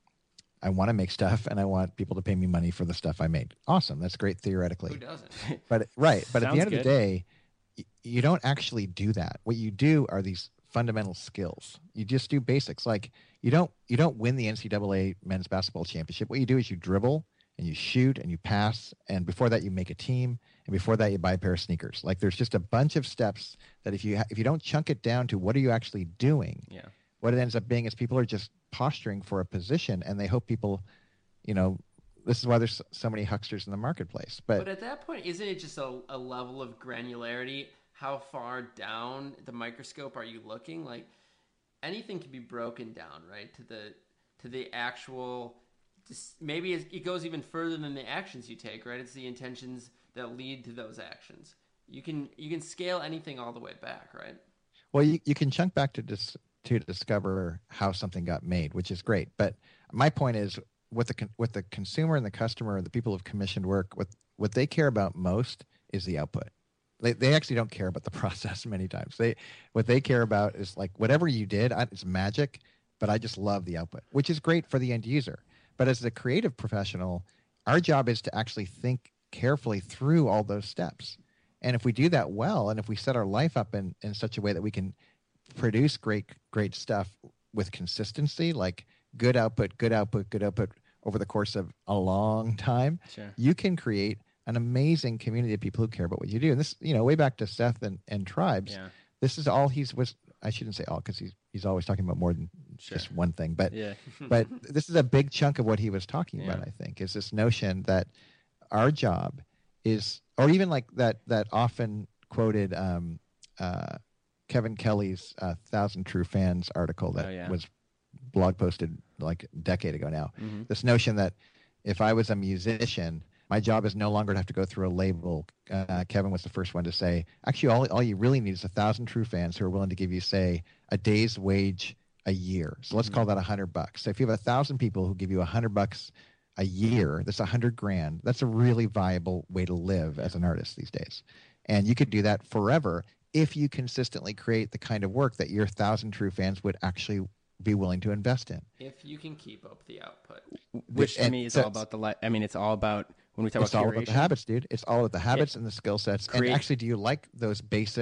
I want to make stuff, and I want people to pay me money for the stuff I made. Awesome, that's great theoretically. who doesn't? But right, but at the Sounds end of the good. day, y- you don't actually do that. What you do are these fundamental skills. You just do basics. Like you don't you don't win the N C double A men's basketball championship. What you do is you dribble and you shoot and you pass, and before that you make a team, and before that you buy a pair of sneakers. Like there's just a bunch of steps that if you ha- if you don't chunk it down to what are you actually doing, Yeah. what it ends up being is people are just posturing for a position, and they hope people, you know, this is why there's so many hucksters in the marketplace. But, But at that point, isn't it just a, a level of granularity? How far down the microscope are you looking? Like anything can be broken down, right? To the to the actual. Just, maybe it it goes even further than the actions you take, right? It's the intentions that lead to those actions. You can you can scale anything all the way back, right? well, you, you can chunk back to dis, to discover how something got made, which is great. But my point is, what the con- what the consumer and the customer, the people who've commissioned work, what what they care about most is the output. They they actually don't care about the process many times. They what they care about is like whatever you did, I, it's magic, but I just love the output, which is great for the end user. But as a creative professional, our job is to actually think carefully through all those steps. And if we do that well, and if we set our life up in, in such a way that we can produce great, great stuff with consistency, like good output, good output, good output over the course of a long time, Sure. you can create an amazing community of people who care about what you do. And this, you know, way back to Seth and, and Tribes, Yeah. this is all he's was. I shouldn't say all because he's he's always talking about more than Sure. just one thing. But Yeah. but this is a big chunk of what he was talking about. Yeah. I think is this notion that our job is, or even like that that often quoted um, uh, Kevin Kelly's uh, Thousand True Fans article that Oh, yeah. was blog posted like a decade ago now. Mm-hmm. This notion that if I was a musician, my job is no longer to have to go through a label. Uh, Kevin was the first one to say, actually, all, all you really need is a thousand true fans who are willing to give you, say, a day's wage a year. So let's Mhm. call that a hundred bucks. So if you have a thousand people who give you a hundred bucks a year, that's a hundred grand. That's a really viable way to live as an artist these days. And you could do that forever if you consistently create the kind of work that your thousand true fans would actually be willing to invest in. If you can keep up the output. Which to and me is so- all about the li- I mean, it's all about when we talk It's about all curation. about the habits, dude. It's all about the habits and the skill sets. Create- And actually, do you like those basic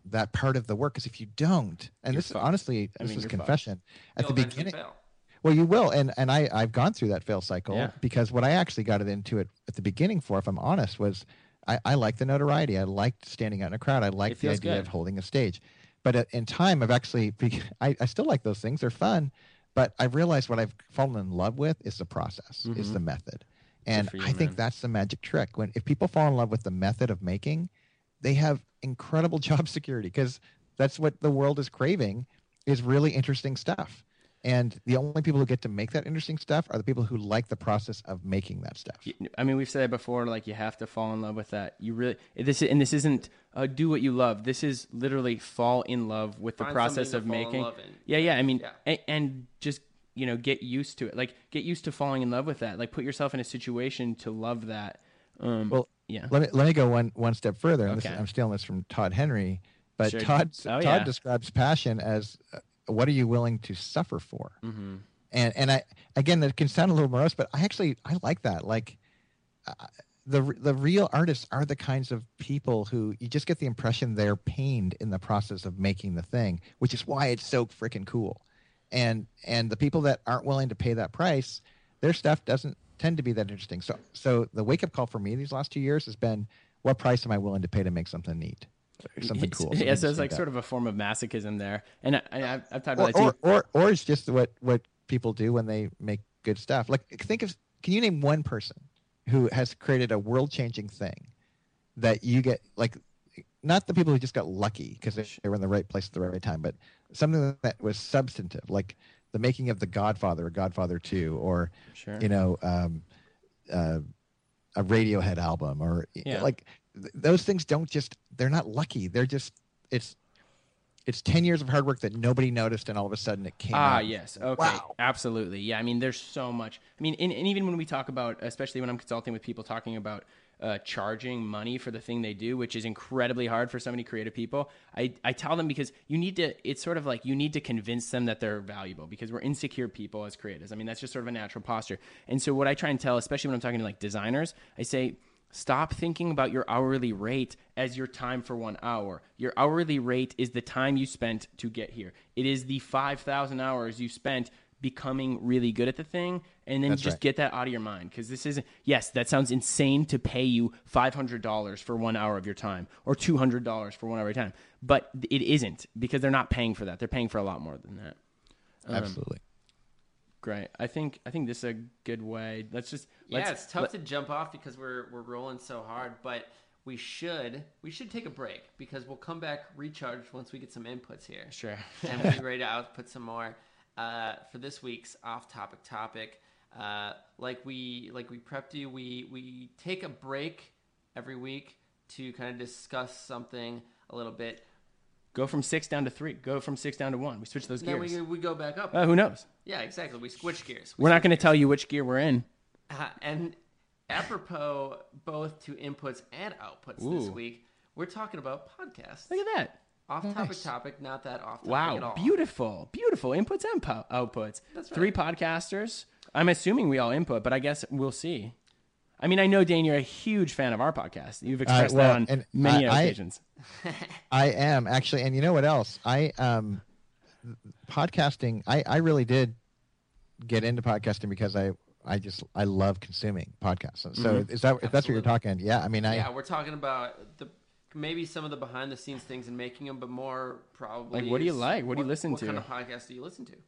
that part of the work. Because if you don't, and You're this is fucked. honestly, I this mean, is you're confession. At You'll the eventually beginning, fail. well, you will, and and I I've gone through that fail cycle Yeah. because what I actually got it into it at the beginning for, if I'm honest, was I, I liked the notoriety. I liked standing out in a crowd. I liked the feels idea good. of holding a stage. But at, in time, I've actually I, I still like those things. They're fun, but I've realized what I've fallen in love with is the process, is Mhm. the method, and for you, I think man. that's the magic trick. When if people fall in love with the method of making, they have incredible job security because that's what the world is craving, is really interesting stuff. And the only people who get to make that interesting stuff are the people who like the process of making that stuff. I mean, we've said it before. Like, you have to fall in love with that. You really this and this isn't uh, do what you love. This is literally fall in love with the Find process something of to fall in making. love in. Yeah, yeah. I mean, Yeah. And, and just you know, get used to it. Like, get used to falling in love with that. Like, put yourself in a situation to love that. Um, Well, yeah. let me let me go one one step further. And this Okay. is, I'm stealing this from Todd Henry, but Sure. Todd Oh, Todd yeah. describes passion as uh, what are you willing to suffer for? Mm-hmm. And and I again, that can sound a little morose, but I actually I like that. Like uh, the the real artists are the kinds of people who you just get the impression they're pained in the process of making the thing, which is why it's so freaking cool. And and the people that aren't willing to pay that price, their stuff doesn't tend to be that interesting. So so the wake up call for me these last two years has been, what price am I willing to pay to make something neat, something It's- cool? Yeah, something so to it's like stand sort out. of a form of masochism there. And I, I, I've I've talked or, about it too. or, or or it's just what what people do when they make good stuff. Like, think of, can you name one person who has created a world changing thing that you get, like, not the people who just got lucky because they were in the right place at the right time, but something that was substantive, like the making of The Godfather or Godfather two, or Sure. you know, um, uh, a Radiohead album, or Yeah. like th- those things don't just, they're not lucky. They're just, it's it's ten years of hard work that nobody noticed, and all of a sudden it came Ah, out. yes. Okay. Wow. Absolutely. Yeah. I mean, there's so much. I mean, and, and even when we talk about, especially when I'm consulting with people talking about uh, charging money for the thing they do, which is incredibly hard for so many creative people, I, I tell them, because you need to, it's sort of like you need to convince them that they're valuable, because we're insecure people as creatives. I mean, that's just sort of a natural posture. And so what I try and tell, especially when I'm talking to like designers, I say, stop thinking about your hourly rate as your time for one hour. Your hourly rate is the time you spent to get here. It is the five thousand hours you spent becoming really good at the thing, and then That's just right. get that out of your mind. Because this isn't, yes, that sounds insane to pay you five hundred dollars for one hour of your time, or two hundred dollars for one hour of your time. But it isn't, because they're not paying for that. They're paying for a lot more than that. Um, Absolutely. Great. I think I think this is a good way. Let's just Yeah, let's, it's tough let- to jump off because we're we're rolling so hard, but we should we should take a break because we'll come back recharged once we get some inputs here. Sure. And we'll be ready to output some more. Uh, for this week's off-topic topic, uh, like we like we prepped you, we we take a break every week to kind of discuss something a little bit. Go from six down to three. Go from six down to one. We switch those Then gears. we we go back up. Uh, who knows? Yeah, exactly. We switch gears. We We're not switch going to gears. tell you which gear we're in. Uh, and apropos both to inputs and outputs this Ooh. week, we're talking about podcasts. Look at that. Off-topic Nice. topic, not that off-topic at all. Wow. Beautiful. Beautiful inputs and po- outputs. That's Three right. podcasters. I'm assuming we all input, but I guess we'll see. I mean, I know, Dane, you're a huge fan of our podcast. You've expressed well, that on and many I- I- occasions. I am actually, and you know what else? I um, podcasting. I I really did get into podcasting because I I just I love consuming podcasts. So Mhm. is that if that's what you're Absolutely. talking? Yeah, I mean, I Yeah, we're talking about the maybe some of the behind-the-scenes things in making them, but more probably Like, what do you is like? What do you listen what to? kind of podcasts do you listen to?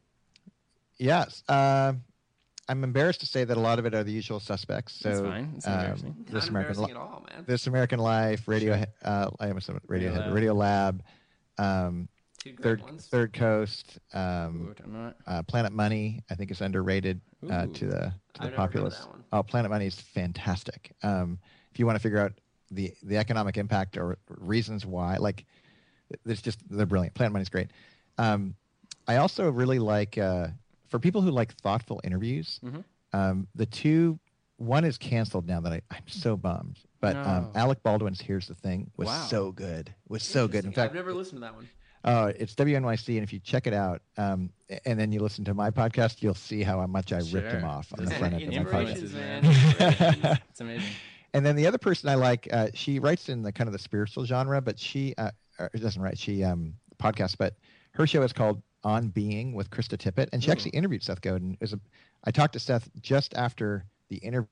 yes. Uh, I'm embarrassed to say that a lot of it are the usual suspects. So That's fine. That's not embarrassing. um, Not this American embarrassing Li- at all, man. This American Life, Radio, uh, I almost said Radio, Radio Lab. Radio Lab, um, Two great Third ones. Third Coast, um, Ooh, I'm not. uh, Planet Money. I think is underrated uh, Ooh. to the to I've the never heard of populace. that one. Oh, Planet Money is fantastic. Um, if you want to figure out the the economic impact or reasons why, like, it's just they're brilliant. Planet Money is great. Um, I also really like uh, for people who like thoughtful interviews. Mhm. Um, the two, one is canceled now that I, I'm so bummed. But um, No. Alec Baldwin's "Here's the Thing" was Wow. so good. Was so good. In Interesting. fact, I've never listened to that one. uh, it's W N Y C, and if you check it out, um, and then you listen to my podcast, you'll see how much I ripped him Sure. off on the Those front end of my Inspirations, podcast. influences, man. man. Inspirations. It's amazing. and then the other person I like, uh, she writes in the kind of the spiritual genre, but she uh, or it doesn't write. She um podcasts, but her show is called On Being with Krista Tippett, and she Ooh. actually interviewed Seth Godin. It was a, I talked to Seth just after the interview.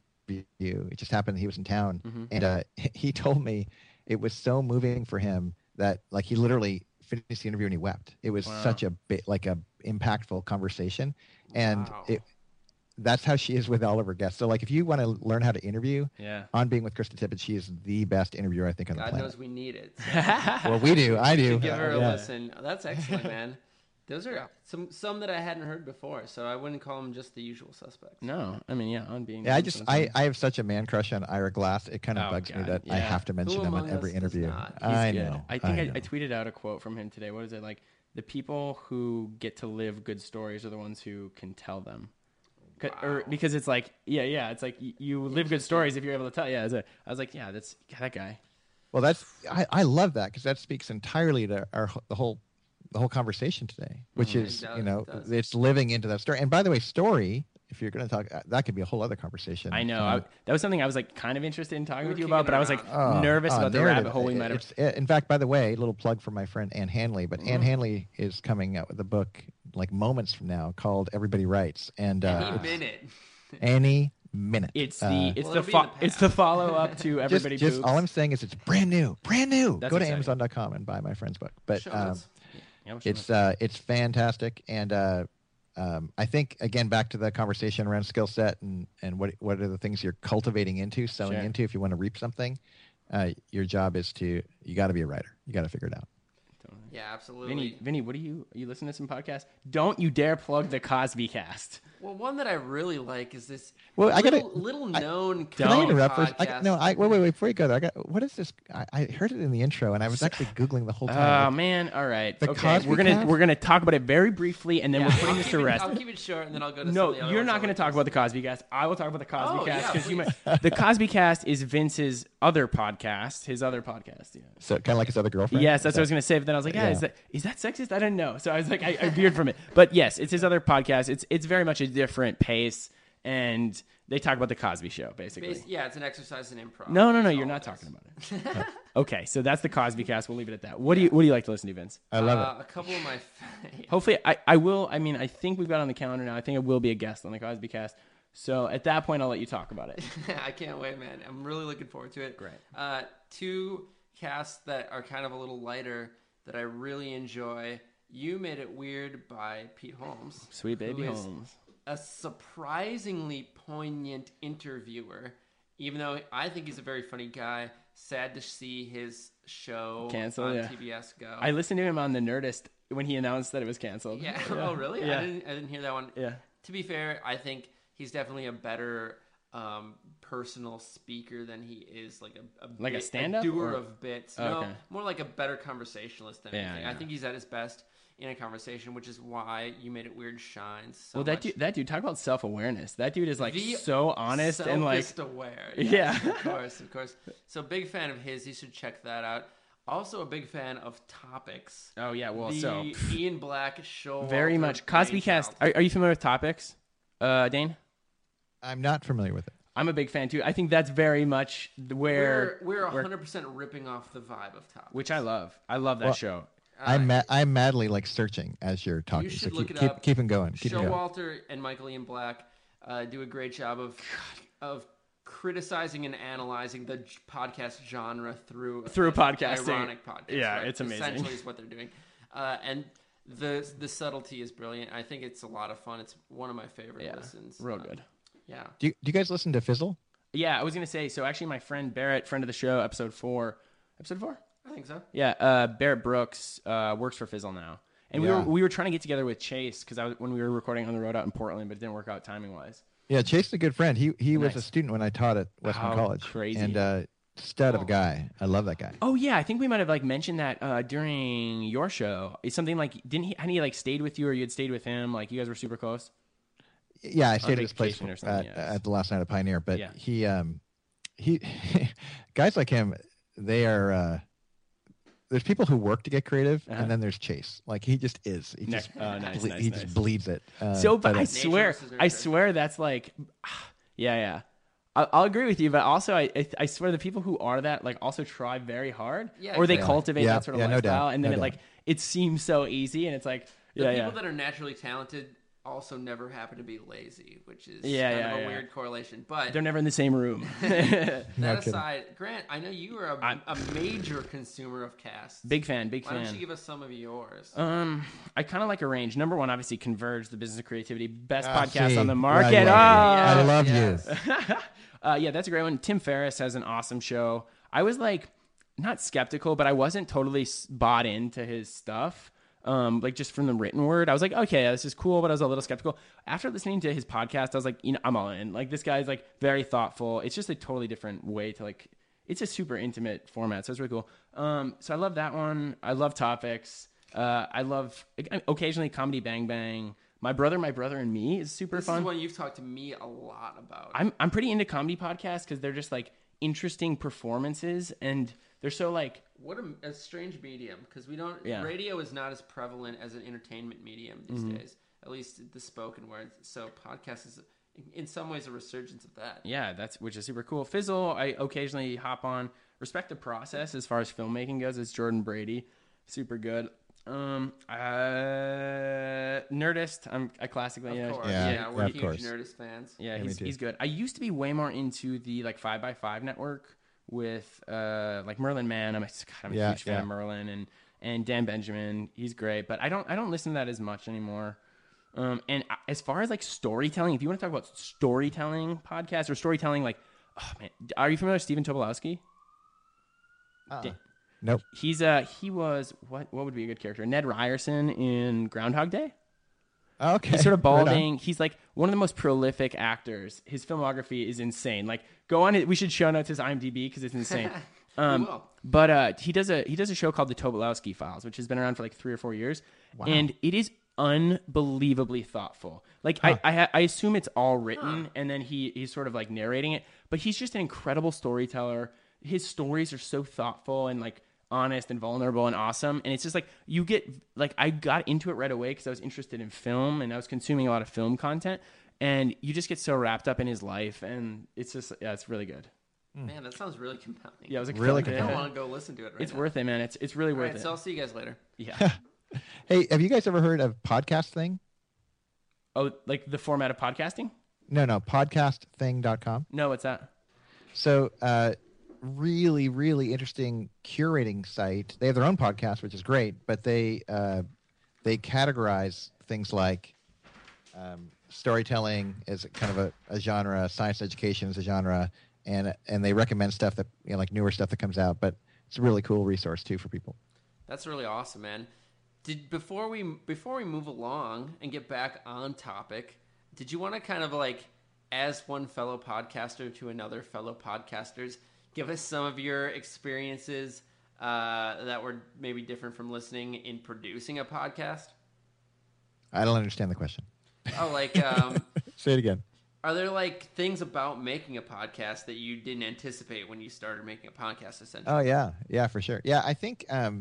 It just happened he was in town, Mm-hmm. and uh, he told me it was so moving for him that like he literally finished the interview and he wept. It was Wow. such a bit like a impactful conversation, and Wow. it. That's how she is with all of her guests. So, like, if you want to learn how to interview, Yeah. On Being with Krista Tippett, she is the best interviewer I think on the God planet. knows we need it. Well, we do. I do. Give her a Yeah. listen. That's excellent, man. Those are some some that I hadn't heard before, so I wouldn't call them just the usual suspects. No, I mean, yeah, on being. Yeah, I just I, I have such a man crush on Ira Glass. It kind of Oh, bugs me God, that I yeah. have to mention Who him on among every us does interview. not? He's I good. know. I think I, know. I tweeted out a quote from him today. What is it like? The people who get to live good stories are the ones who can tell them. 'Cause- Or Wow. because it's like, yeah, yeah, it's like y- you live good stories if you're able to tell. Yeah, it's a, I was like, yeah, that's that guy. Well, that's I, I love that because that speaks entirely to our the whole the whole conversation today, which Mhm. is It does, you know it does. it's living into that story. And by the way, story. If you're going to talk, uh, that could be a whole other conversation. I know. Um, I, that was something I was like kind of interested in talking We with were you about, kicking but I was like around. Oh, nervous oh, about the narrative. rabbit hole we might have. It's, in fact, by the way, a little plug for my friend Ann Hanley. But Ann Mhm. Hanley is coming out with a book like moments from now called Everybody Writes, and uh, Any minute. any minute. It's the Uh, it's Well, the it'll be fo- in the it's the follow up to just, Everybody just Poops. all I'm saying is it's brand new, brand new. That's Go to exciting. Amazon dot com and buy my friend's book. But Show um, us. Yeah, we'll show it's them. uh, it's fantastic, and uh, um, I think again back to the conversation around skill set and and what what are the things you're cultivating into, sowing Sure. into. If you want to reap something, uh, your job is to you got to be a writer. You got to figure it out. Totally. Yeah, absolutely. Vinny, Vinny, what do you you listen to some podcasts? Don't you dare plug the Cosby Cast. Well, one that I really like is this Well, I little, gotta- little I- known Can I Don't. interrupt first? I, podcast. no, I wait, wait, wait. Before you go there, I got what is this? I, I heard it in the intro, and I was actually googling the whole Oh time. man, all right. The Okay, Cosby we're gonna Cast? we're gonna talk about it very briefly, and then Yeah, we're putting I'll this keep to it- rest. I'll keep it short, and then I'll go to some No, of the other you're ones not I going to like talk to about the Cosby Cast. I will talk about the Cosby Oh, Cast yeah, because you please. might. The Cosby Cast is Vince's other podcast, his other podcast. Yeah. So kind of like his other girlfriend. Yes, that's what I was going to say. But then I was like, yeah, Yeah. is that is that sexist? I didn't know. So I was like, I, I veered from it. But yes, it's his other podcast. It's it's very much a different pace, and they talk about the Cosby Show basically. Bas- yeah, it's an exercise in improv. No, no, no, That's you're all not it is. talking about it. Okay, so that's the Cosby Cast. We'll leave it at that. What do you what do you like to listen to, Vince? I love uh, A couple of my. F- Hopefully, I, I will. I mean, I think we've got it on the calendar now. I think I will be a guest on the Cosby Cast. So at that point, I'll let you talk about it. I can't wait, man. I'm really looking forward to it. Great. Uh, two casts that are kind of a little lighter that I really enjoy. You Made It Weird by Pete Holmes. Sweet baby who is Holmes. A surprisingly poignant interviewer, even though I think he's a very funny guy. Sad to see his show Canceled, on yeah. T B S go. I listened to him on the Nerdist when he announced that it was canceled. yeah. Oh, really? Yeah. I didn't. I didn't hear that one. Yeah. To be fair, I think he's definitely a better um, personal speaker than he is like a, a Like a bit- stand-up, doer or- of bits. Oh, no, okay. more like a better conversationalist than Yeah, anything. I yeah. think he's at his best in a conversation, which is why You Made It Weird shines so Well, that much. dude, that dude, talk about self awareness. That dude is like The so honest and like, self-aware. Yeah. of course, of course. So big fan of his. You should check that out. Also a big fan of Topics. oh yeah, well, the so Ian Black show. very much Cosby Cast. Are, are you familiar with Topics, uh, Dane? I'm not familiar with it. I'm a big fan too. I think that's very much where We're we're where- one hundred percent ripping off the vibe of Topics. which I love. I love that Well, show. I'm ma- I'm madly like searching as you're talking. You so should keep, look it keep, up. keep it going. Keep it going. Showalter and Michael Ian Black uh, do a great job of of criticizing and analyzing the j- podcast genre through Through an podcasting. ironic podcast. Yeah, right? it's amazing. Essentially, is what they're doing, uh, and the the subtlety is brilliant. I think it's a lot of fun. It's one of my favorite Yeah, listens. real Uh, good. Yeah. Do you, do you guys listen to Fizzle? Yeah, I was gonna say. So actually, my friend Barrett, friend of the show, episode four, episode four. I think so. Yeah, uh, Barrett Brooks uh, works for Fizzle now, and we Yeah. were we were trying to get together with Chase because I was when we were recording on the road out in Portland, but it didn't work out timing wise. Yeah, Chase is a good friend. He he was Nice. a student when I taught at Western Oh, College. crazy. And uh, stud of a Oh. guy. I love that guy. Oh yeah, I think we might have like mentioned that uh, during your show. It's something like didn't he? Hadn't he like stayed with you, or you had stayed with him? Like you guys were super close. Yeah, I stayed at his place vacation or at, something, yeah. at the last night of Pioneer. But Yeah. he um he guys like him, they are. Uh, there's people who work to get creative, Uh-huh. and then there's Chase. Like he just is. He Nice. just Oh, nice, ble- nice, he nice. just bleeds it. Uh, So, but I uh, swear, versus I nurture. swear that's like, yeah, yeah. I'll, I'll agree with you, but also I, I I swear the people who are that like also try very hard, Yeah, or they exactly. cultivate Yeah, that sort of yeah, no lifestyle, doubt, and then no it doubt. like it seems so easy, and it's like The yeah, people yeah. that are naturally talented also never happen to be lazy, which is Yeah, kind yeah, of a yeah. weird correlation. But They're never in the same room. that No kidding. aside, Grant, I know you are a, I'm- a major consumer of casts. Big fan, big Why fan. don't you give us some of yours? Um, I kind of like a range. Number one, obviously, Converge, the business of creativity, best Ah, podcast see. on the Yeah, market. yeah, Ah! I love you. yes. uh, yeah, that's a great one. Tim Ferriss has an awesome show. I was like, not skeptical, but I wasn't totally s- bought into his stuff. Um, like just from the written word, I was like, okay, this is cool, but I was a little skeptical. After listening to his podcast, I was like, you know, I'm all in. Like this guy's like very thoughtful. It's just a totally different way to like. It's a super intimate format, so it's really cool. Um, so I love that one. I love topics. Uh, I love occasionally Comedy Bang Bang. My brother, my brother and me is super This fun. is one you've talked to me a lot about. I'm I'm pretty into comedy podcasts because they're just like interesting performances and they're so like What a, a strange medium, because we don't. Yeah. Radio is not as prevalent as an entertainment medium these Mm-hmm. days. At least the spoken word. So podcast is, in some ways, a resurgence of that. yeah, that's which is super cool. Fizzle, I occasionally hop on. Respect the Process as far as filmmaking goes. It's Jordan Brady, super good. Um, uh, Nerdist, I'm I classically Of you know, course, Yeah, yeah, yeah, we're of huge course. Nerdist fans. Yeah, Yeah, me he's too. he's good. I used to be way more into the like five by five network with uh like Merlin Mann. I'm a, God, I'm a Yeah, huge fan yeah. of Merlin and and Dan Benjamin. He's great, but I don't I don't listen to that as much anymore. Um, and I- as far as like storytelling, if you want to talk about storytelling podcasts or storytelling, like, oh man, are you familiar with Stephen Tobolowsky? Uh-uh. Nope. He's uh he was what what would be a good character? Ned Ryerson in Groundhog Day. Okay. He's sort of Right on. balding. He's like one of the most prolific actors. His filmography is insane. Like, go on it. We should show notes his IMDb because it's insane. Um, will. but uh, he does a he does a show called The Tobolowsky Files, which has been around for like three or four years, and it is unbelievably thoughtful. Like, I, I ha- I assume it's all written, and then he he's sort of like narrating it. But he's just an incredible storyteller. His stories are so thoughtful and like honest and vulnerable and awesome, and it's just like you get like I got into it right away because I was interested in film and I was consuming a lot of film content, and you just get so wrapped up in his life, and it's just yeah, it's really good. Man, that sounds really compelling. Yeah, it was a Really I compelling. want to go listen to it right It's now. worth it, man. It's it's really All worth right, it. so I'll see you guys later. Yeah. Hey, have you guys ever heard of Podcast Thing? Oh, like the format of podcasting? No, no, podcast thing dot com. No, what's that? So, uh, really, really interesting curating site. They have their own podcast, which is great, but they uh, they categorize things like um, storytelling as kind of a, a genre, science education is a genre, and and they recommend stuff that you know, like newer stuff that comes out. But it's a really cool resource too for people. That's really awesome, man. Did before we before we move along and get back on topic, did you want to kind of like, as one fellow podcaster to another fellow podcasters, give us some of your experiences uh, that were maybe different from listening in producing a podcast? I don't understand the question. Oh, like, um, Say it again. are there like things about making a podcast that you didn't anticipate when you started making a podcast? Essentially, Oh yeah, yeah, for sure. Yeah, I think um,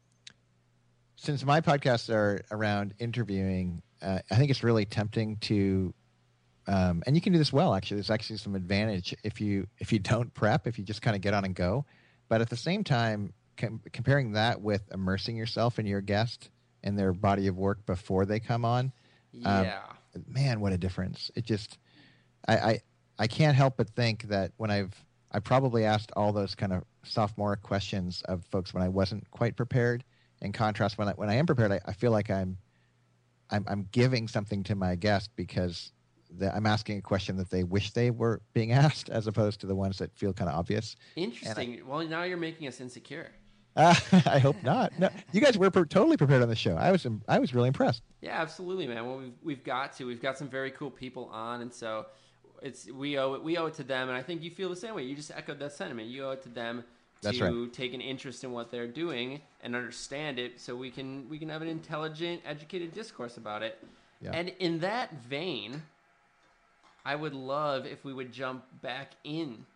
since my podcasts are around interviewing, uh, I think it's really tempting to, um, and you can do this well. Actually, there's actually some advantage if you if you don't prep, if you just kind of get on and go. But at the same time, com- comparing that with immersing yourself in your guest and their body of work before they come on, um, yeah. man, what a difference! It just, I, I, I can't help but think that when I've, I probably asked all those kind of sophomore questions of folks when I wasn't quite prepared. In contrast, when I when I am prepared, I, I feel like I'm, I'm, I'm giving something to my guest because the, I'm asking a question that they wish they were being asked, as opposed to the ones that feel kind of obvious. Interesting. well, now you're making us insecure. Uh, I hope not. No, you guys were per- totally prepared on the show. I was, I was really impressed. Yeah, absolutely, man. Well, we've we've got to. We've got some very cool people on, and so it's we owe it. We owe it to them, and I think you feel the same way. You just echoed that sentiment. You owe it to them That's to right. take an interest in what they're doing and understand it, so we can we can have an intelligent, educated discourse about it. Yeah. And in that vein, I would love if we would jump back in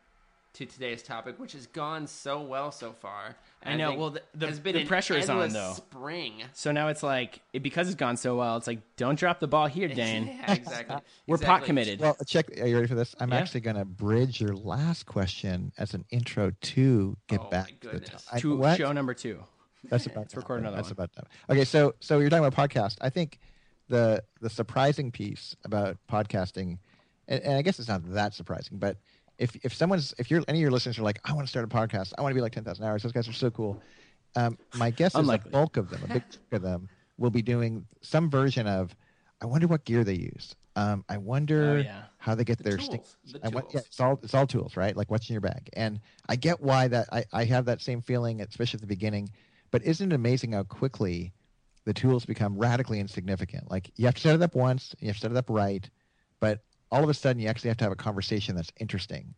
to today's topic, which has gone so well so far. I know. think Well, the, the, has been the an pressure is on endless though. Spring. So now it's like it, because it's gone so well. It's like don't drop the ball here, Dane. Yeah, exactly. We're exactly. pot committed. Well, check. Are you ready for this? I'm Yeah. actually going to bridge your last question as an intro to get Oh, back my to the goodness. top. I- to what? show number two. That's about Let's record another That's one. about time. Okay, so so you're talking about podcast. I think the the surprising piece about podcasting, and, and I guess it's not that surprising, but if if someone's if you're any of your listeners are like, I want to start a podcast, I want to be like ten thousand hours. Those guys are so cool. Um, my guess is Unlikely. the bulk of them, a big chunk of them, will be doing some version of. I wonder what gear they use. Um, I wonder Oh, yeah. how they get The their tools. stick. The I want, tools. yeah, it's all it's all tools, right? Like what's in your bag. And I get why that I, I have that same feeling, especially at the beginning. But isn't it amazing how quickly the tools become radically insignificant? Like you have to set it up once, you have to set it up right, but all of a sudden you actually have to have a conversation that's interesting.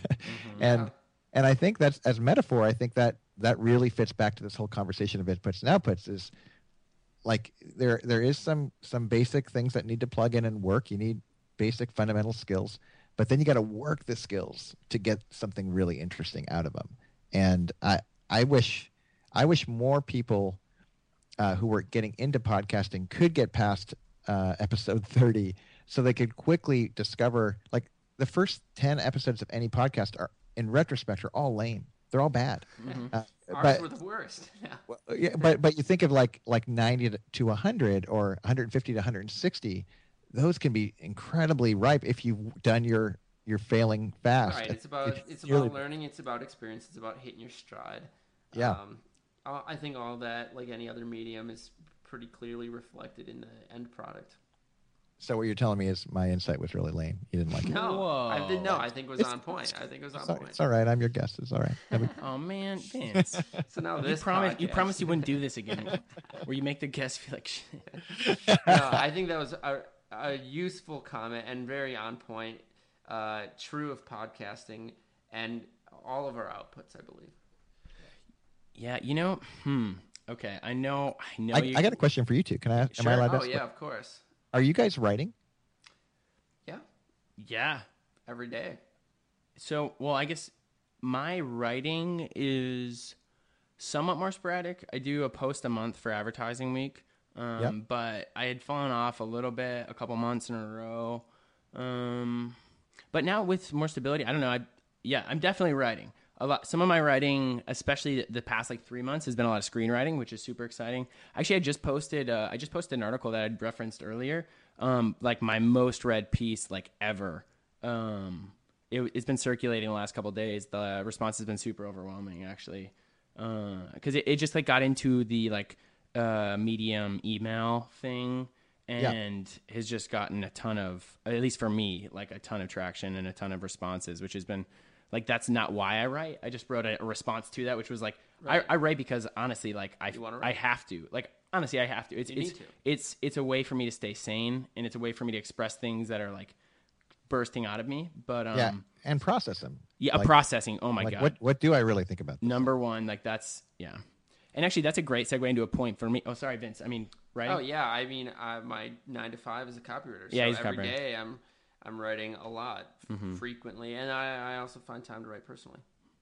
and Yeah. and I think that's as metaphor, I think that that really fits back to this whole conversation of inputs and outputs is like there there is some some basic things that need to plug in and work. You need basic fundamental skills, but then you got to work the skills to get something really interesting out of them. And I I wish I wish more people uh, who were getting into podcasting could get past uh, episode thirty, so they could quickly discover like the first ten episodes of any podcast are in retrospect are all lame. They're all bad. Uh, Ours but were the worst. Yeah. well, yeah, but but you think of like like ninety to one hundred or one hundred fifty to one hundred sixty, those can be incredibly ripe if you've done your your failing fast. Right. It's about If- it's really- about learning. It's about experience. It's about hitting your stride. Yeah. Um, I I think all that, like any other medium, is pretty clearly reflected in the end product. So what you're telling me is my insight was really lame. You didn't like it. No, I Whoa. did no. I think it was It's- on point. I think it was on It's all, point. it's all right. I'm your guest. It's all right. I mean, Oh man, Vince. So now you this promised you podcast- promised you wouldn't do this again. Where you make the guests feel like shit. no, I think that was a, a useful comment and very on point, uh, true of podcasting and all of our outputs, I believe. Yeah, you know, hmm. Okay, I know, I know. I, you, I got a question for you two. Can I? Am Sure. I allowed to Oh ask? yeah, of course. Are you guys writing? Yeah, Yeah. every day. So, well, I guess my writing is somewhat more sporadic. I do a post a month for Advertising Week, um, Yep. but I had fallen off a little bit, a couple months in a row. Um, but now with more stability, I don't know. I yeah, I'm definitely writing a lot. Some of my writing, especially the past like three months, has been a lot of screenwriting, which is super exciting. Actually, I just posted uh, I just posted an article that I'd referenced earlier, um, like my most read piece like ever. Um, it, it's been circulating the last couple of days. The response has been super overwhelming, actually, because it, it just like got into the like uh, Medium email thing, and has just gotten a ton of, at least for me, like a ton of traction and a ton of responses, which has been like that's not why I write. I just wrote a, a response to that, which was like Right. I, I write because honestly, like I wanna I write. have to. Like honestly, I have to. It's You it's need to. it's it's a way for me to stay sane, and it's a way for me to express things that are like bursting out of me. But um, yeah, yeah, and process them. yeah Like- processing. Oh my like god. what what do I really think about this? Number one, like that's yeah. And actually, that's a great segue into a point for me. Oh, sorry, Vince. I mean, writing. Oh yeah, I mean, I, my nine to five is a copywriter. So Yeah, he's a every copywriter. day I'm I'm writing a lot, f- Mm-hmm. frequently, and I, I also find time to write personally.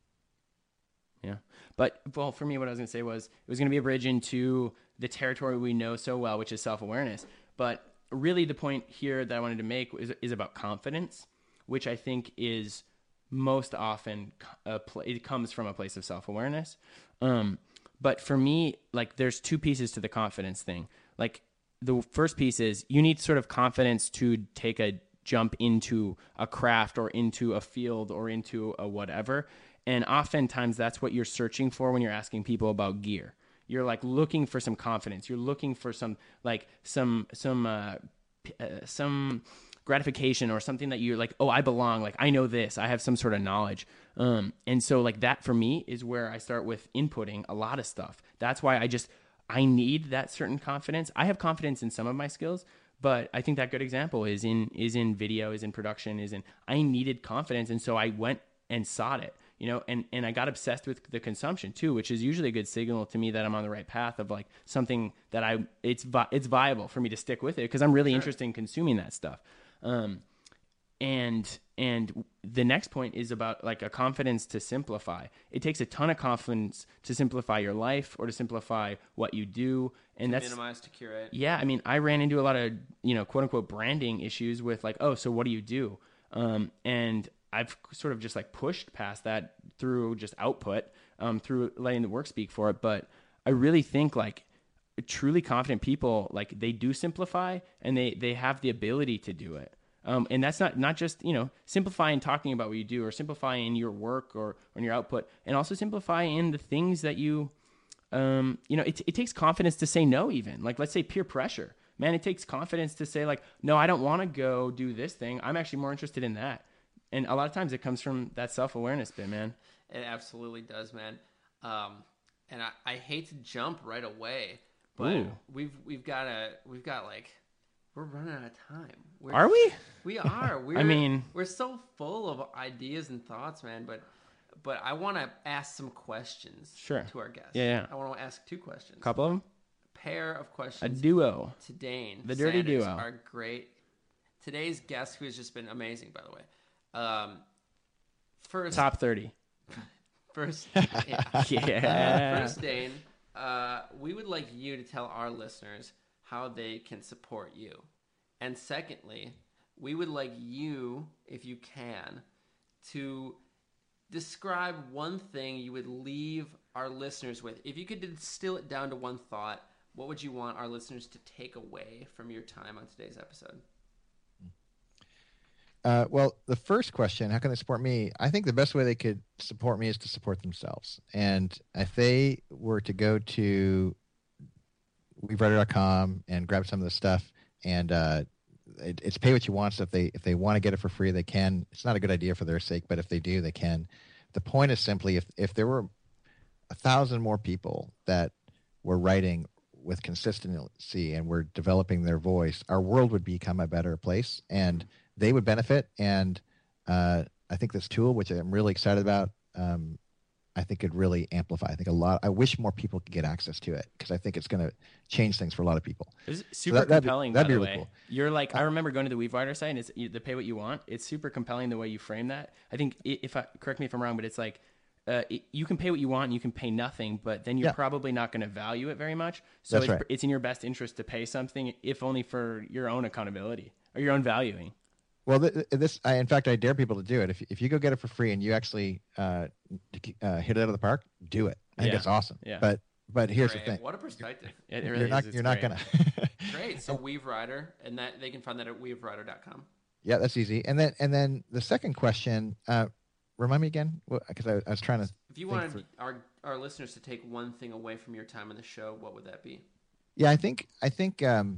Yeah. But, well, for me, what I was going to say was it was going to be a bridge into the territory we know so well, which is self-awareness. But really the point here that I wanted to make is, is about confidence, which I think is most often a pl- it comes from a place of self-awareness. Um, but for me, like there's two pieces to the confidence thing. Like the first piece is you need sort of confidence to take a jump into a craft or into a field or into a whatever. And oftentimes that's what you're searching for when you're asking people about gear. You're like looking for some confidence. You're looking for some like some some uh, p- uh, some gratification or something that you're like, oh, I belong. Like I know this. I have some sort of knowledge. Um, and so like that for me is where I start with inputting a lot of stuff. That's why I just I need that certain confidence. I have confidence in some of my skills, but I think that good example is in is in video, is in production, is in I needed confidence, and so I went and sought it. You know, and, and I got obsessed with the consumption too, which is usually a good signal to me that I'm on the right path of like something that I it's vi- it's viable for me to stick with it because I'm really Sure. interested in consuming that stuff. Um, and and the next point is about like a confidence to simplify. It takes a ton of confidence to simplify your life or to simplify what you do, and To that's minimize, to curate. yeah. I mean, I ran into a lot of you know quote unquote branding issues with like, oh, so what do you do? Um, and I've sort of just like pushed past that through just output, um, through letting the work speak for it. But I really think like truly confident people, like they do simplify and they, they have the ability to do it. Um, and that's not, not just, you know, simplify in talking about what you do or simplify in your work or, or in your output, and also simplify in the things that you, um, you know, it, it takes confidence to say no even. Like, let's say peer pressure. Man, it takes confidence to say like, no, I don't want to go do this thing. I'm actually more interested in that. And a lot of times it comes from that self-awareness bit, man. It absolutely does, man. Um, and I, I hate to jump right away, but Ooh. we've we've got a we've got like we're running out of time. We're, Are we? We are. We're, mean- we're so full of ideas and thoughts, man. But but I want to ask some questions Sure. to our guests. Yeah, yeah. I want to ask two questions. Couple of them? Pair of A questions duo. to Dane. The dirty Sanders, duo. Our great today's guest, who has just been amazing, by the way. Um, first, Top thirty. first, yeah. Yeah. First, Dane, uh, we would like you to tell our listeners how they can support you. And secondly, we would like you, if you can, to describe one thing you would leave our listeners with. If you could distill it down to one thought, what would you want our listeners to take away from your time on today's episode? Uh, well, the first question, how can they support me? I think the best way they could support me is to support themselves. And if they were to go to weave writer dot com and grab some of the stuff, and uh, it, it's pay what you want. So if they if they want to get it for free, they can. It's not a good idea for their sake, but if they do, they can. The point is simply if if there were a thousand more people that were writing with consistency and were developing their voice, our world would become a better place, and they would benefit. And uh, I think this tool, which I'm really excited about, um, I think could really amplify. I think a lot. I wish more people could get access to it because I think it's going to change things for a lot of people. It's super that- that'd be- compelling, that'd by be the really way. cool. You're like, I remember going to the Weave Writer site, and it's you, the pay what you want. It's super compelling the way you frame that. I think, i- if I correct me if I'm wrong, but it's like uh, it, you can pay what you want, and you can pay nothing, but then you're Yeah. probably not going to value it very much. So That's it's, right. it's in your best interest to pay something, if only for your own accountability or your own valuing. Well, th- this, I, in fact, I dare people to do it. If if you go get it for free and you actually uh, uh, hit it out of the park, do it. I think Yeah. it's awesome. Yeah. But but here's Great. the thing: What a perspective. It, it really you're not is. It's you're not great. gonna. Great. So Weave Writer, and that they can find that at weave writer dot com. Yeah, that's easy. And then and then the second question, uh, remind me again, because I, I was trying to. If you think wanted for- our our listeners to take one thing away from your time on the show, what would that be? Yeah, I think I think um,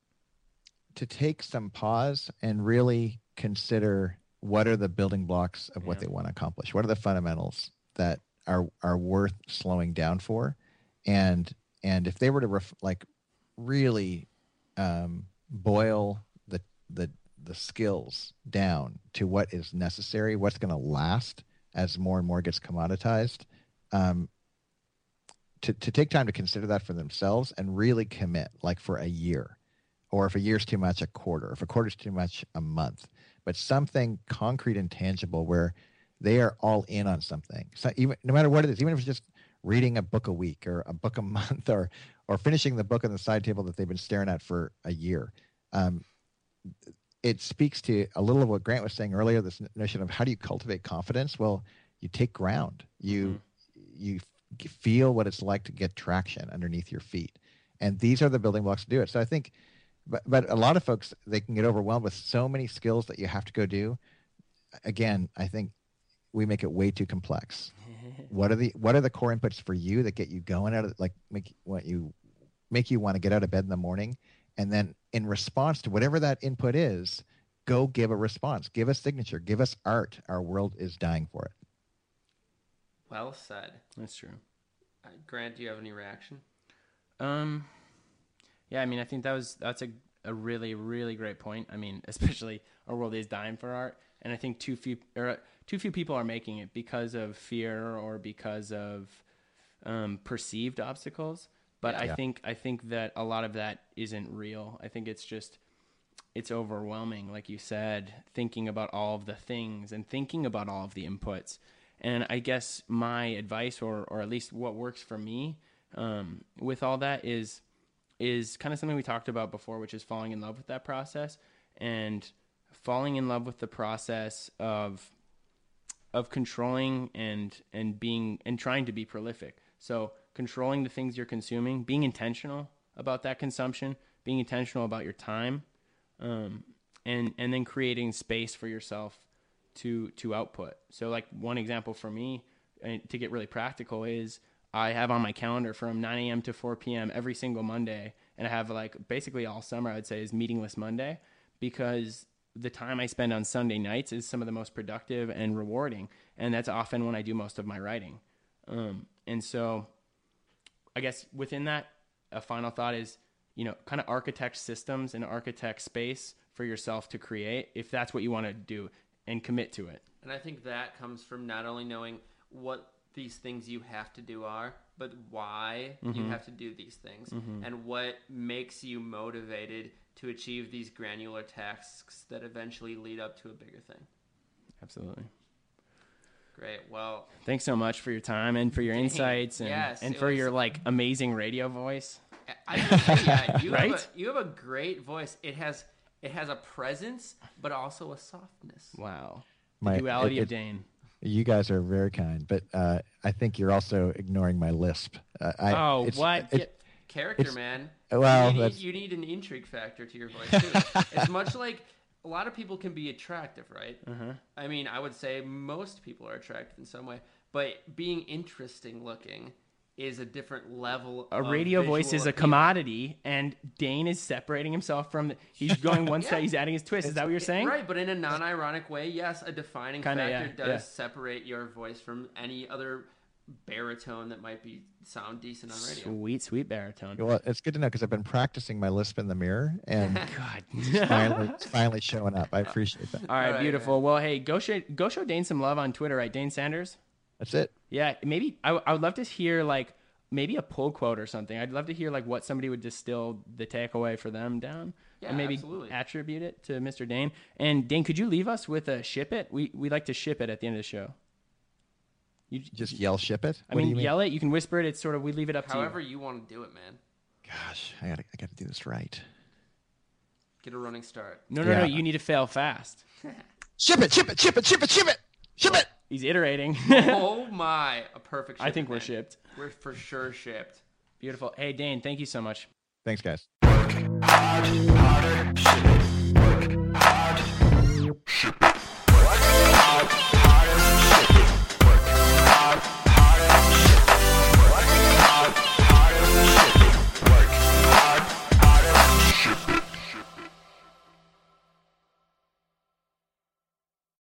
to take some pause and really consider what are the building blocks of what Yeah. they want to accomplish. What are the fundamentals that are are worth slowing down for, and and if they were to ref, like really um, boil the the the skills down to what is necessary, what's going to last as more and more gets commoditized. Um, to, to take time to consider that for themselves and really commit, like for a year, or if a year's too much, a quarter, if a quarter's too much, a month, but something concrete and tangible where they are all in on something. So even no matter what it is, even if it's just reading a book a week or a book a month, or or finishing the book on the side table that they've been staring at for a year, um, it speaks to a little of what Grant was saying earlier. This notion of how do you cultivate confidence? Well, you take ground. You mm-hmm. you feel what it's like to get traction underneath your feet, and these are the building blocks to do it. So I think, but but a lot of folks, they can get overwhelmed with so many skills that you have to go do. Again, I think we make it way too complex. What are the what are the core inputs for you that get you going out of, like make what you make you want to get out of bed in the morning, and then in response to whatever that input is, go give a response, give a signature, give us art. Our world is dying for it. Well said. That's true. Uh, Grant, do you have any reaction? Um, yeah, I mean, I think that was that's a a really really great point. I mean, especially our world is dying for art, and I think too few or too few people are making it because of fear or because of um, perceived obstacles. But Yeah. I Yeah. think I think that a lot of that isn't real. I think it's just it's overwhelming, like you said, thinking about all of the things and thinking about all of the inputs. And I guess my advice, or or at least what works for me um, with all that, is is kind of something we talked about before, which is falling in love with that process, and falling in love with the process of of controlling and and being and trying to be prolific. So controlling the things you're consuming, being intentional about that consumption, being intentional about your time, um, and and then creating space for yourself to to output. So like one example for me, and to get really practical, is I have on my calendar from nine a.m. to four p.m. every single Monday, and I have like basically all summer I would say is meetingless Monday, because the time I spend on Sunday nights is some of the most productive and rewarding, and that's often when I do most of my writing. Um, and so I guess within that, a final thought is, you know, kind of architect systems and architect space for yourself to create, if that's what you want to do, and commit to it. And I think that comes from not only knowing what these things you have to do are, but why mm-hmm. you have to do these things, mm-hmm. and what makes you motivated to achieve these granular tasks that eventually lead up to a bigger thing. Absolutely. Great. Well, thanks so much for your time and for your dang, insights and, yes, and for was, your like amazing radio voice. I would say, yeah, you right? have a, you have a great voice. It has it has a presence, but also a softness. Wow. My, the duality it, of Dane. You guys are very kind, but uh, I think you're also ignoring my lisp. Uh, I, oh, it's, what? It, Character, it's, man. Well, you need, that's... you need an intrigue factor to your voice too. It's much like a lot of people can be attractive, right? Uh-huh. I mean, I would say most people are attractive in some way, but being interesting looking is a different level. A of radio voice is appeal. a commodity, and Dane is separating himself from. The, he's going one step. Yeah. He's adding his twist. It's, is that what you're saying? Right, but in a non-ironic way, yes. A defining Kinda, factor yeah, does yeah. separate your voice from any other baritone that might be sound decent on radio. Sweet, sweet baritone. Well, it's good to know because I've been practicing my lisp in the mirror, and God, it's, finally, it's finally showing up. I appreciate that. All right, All right, beautiful. man. Well, hey, go show go show Dane some love on Twitter, right? Dane Sanders. That's it. Yeah, maybe I, I would love to hear like maybe a pull quote or something. I'd love to hear like what somebody would distill the takeaway for them down, Yeah, and maybe absolutely. attribute it to Mister Dane. And Dane, could you leave us with a ship it? We we like to ship it at the end of the show. You Just yell ship it? I What do mean, you mean, yell it. You can whisper it. It's sort of we leave it up However to you. you want to do it, man. Gosh, I gotta, I gotta do this right. Get a running start. No, no, Yeah. no. You need to fail fast. Ship it, ship it, ship it, ship it, ship it, ship it! He's iterating. Oh my, a perfect. I think we're man. shipped. We're for sure shipped. Beautiful. Hey, Dane, thank you so much. Thanks, guys. Harder, harder, shit.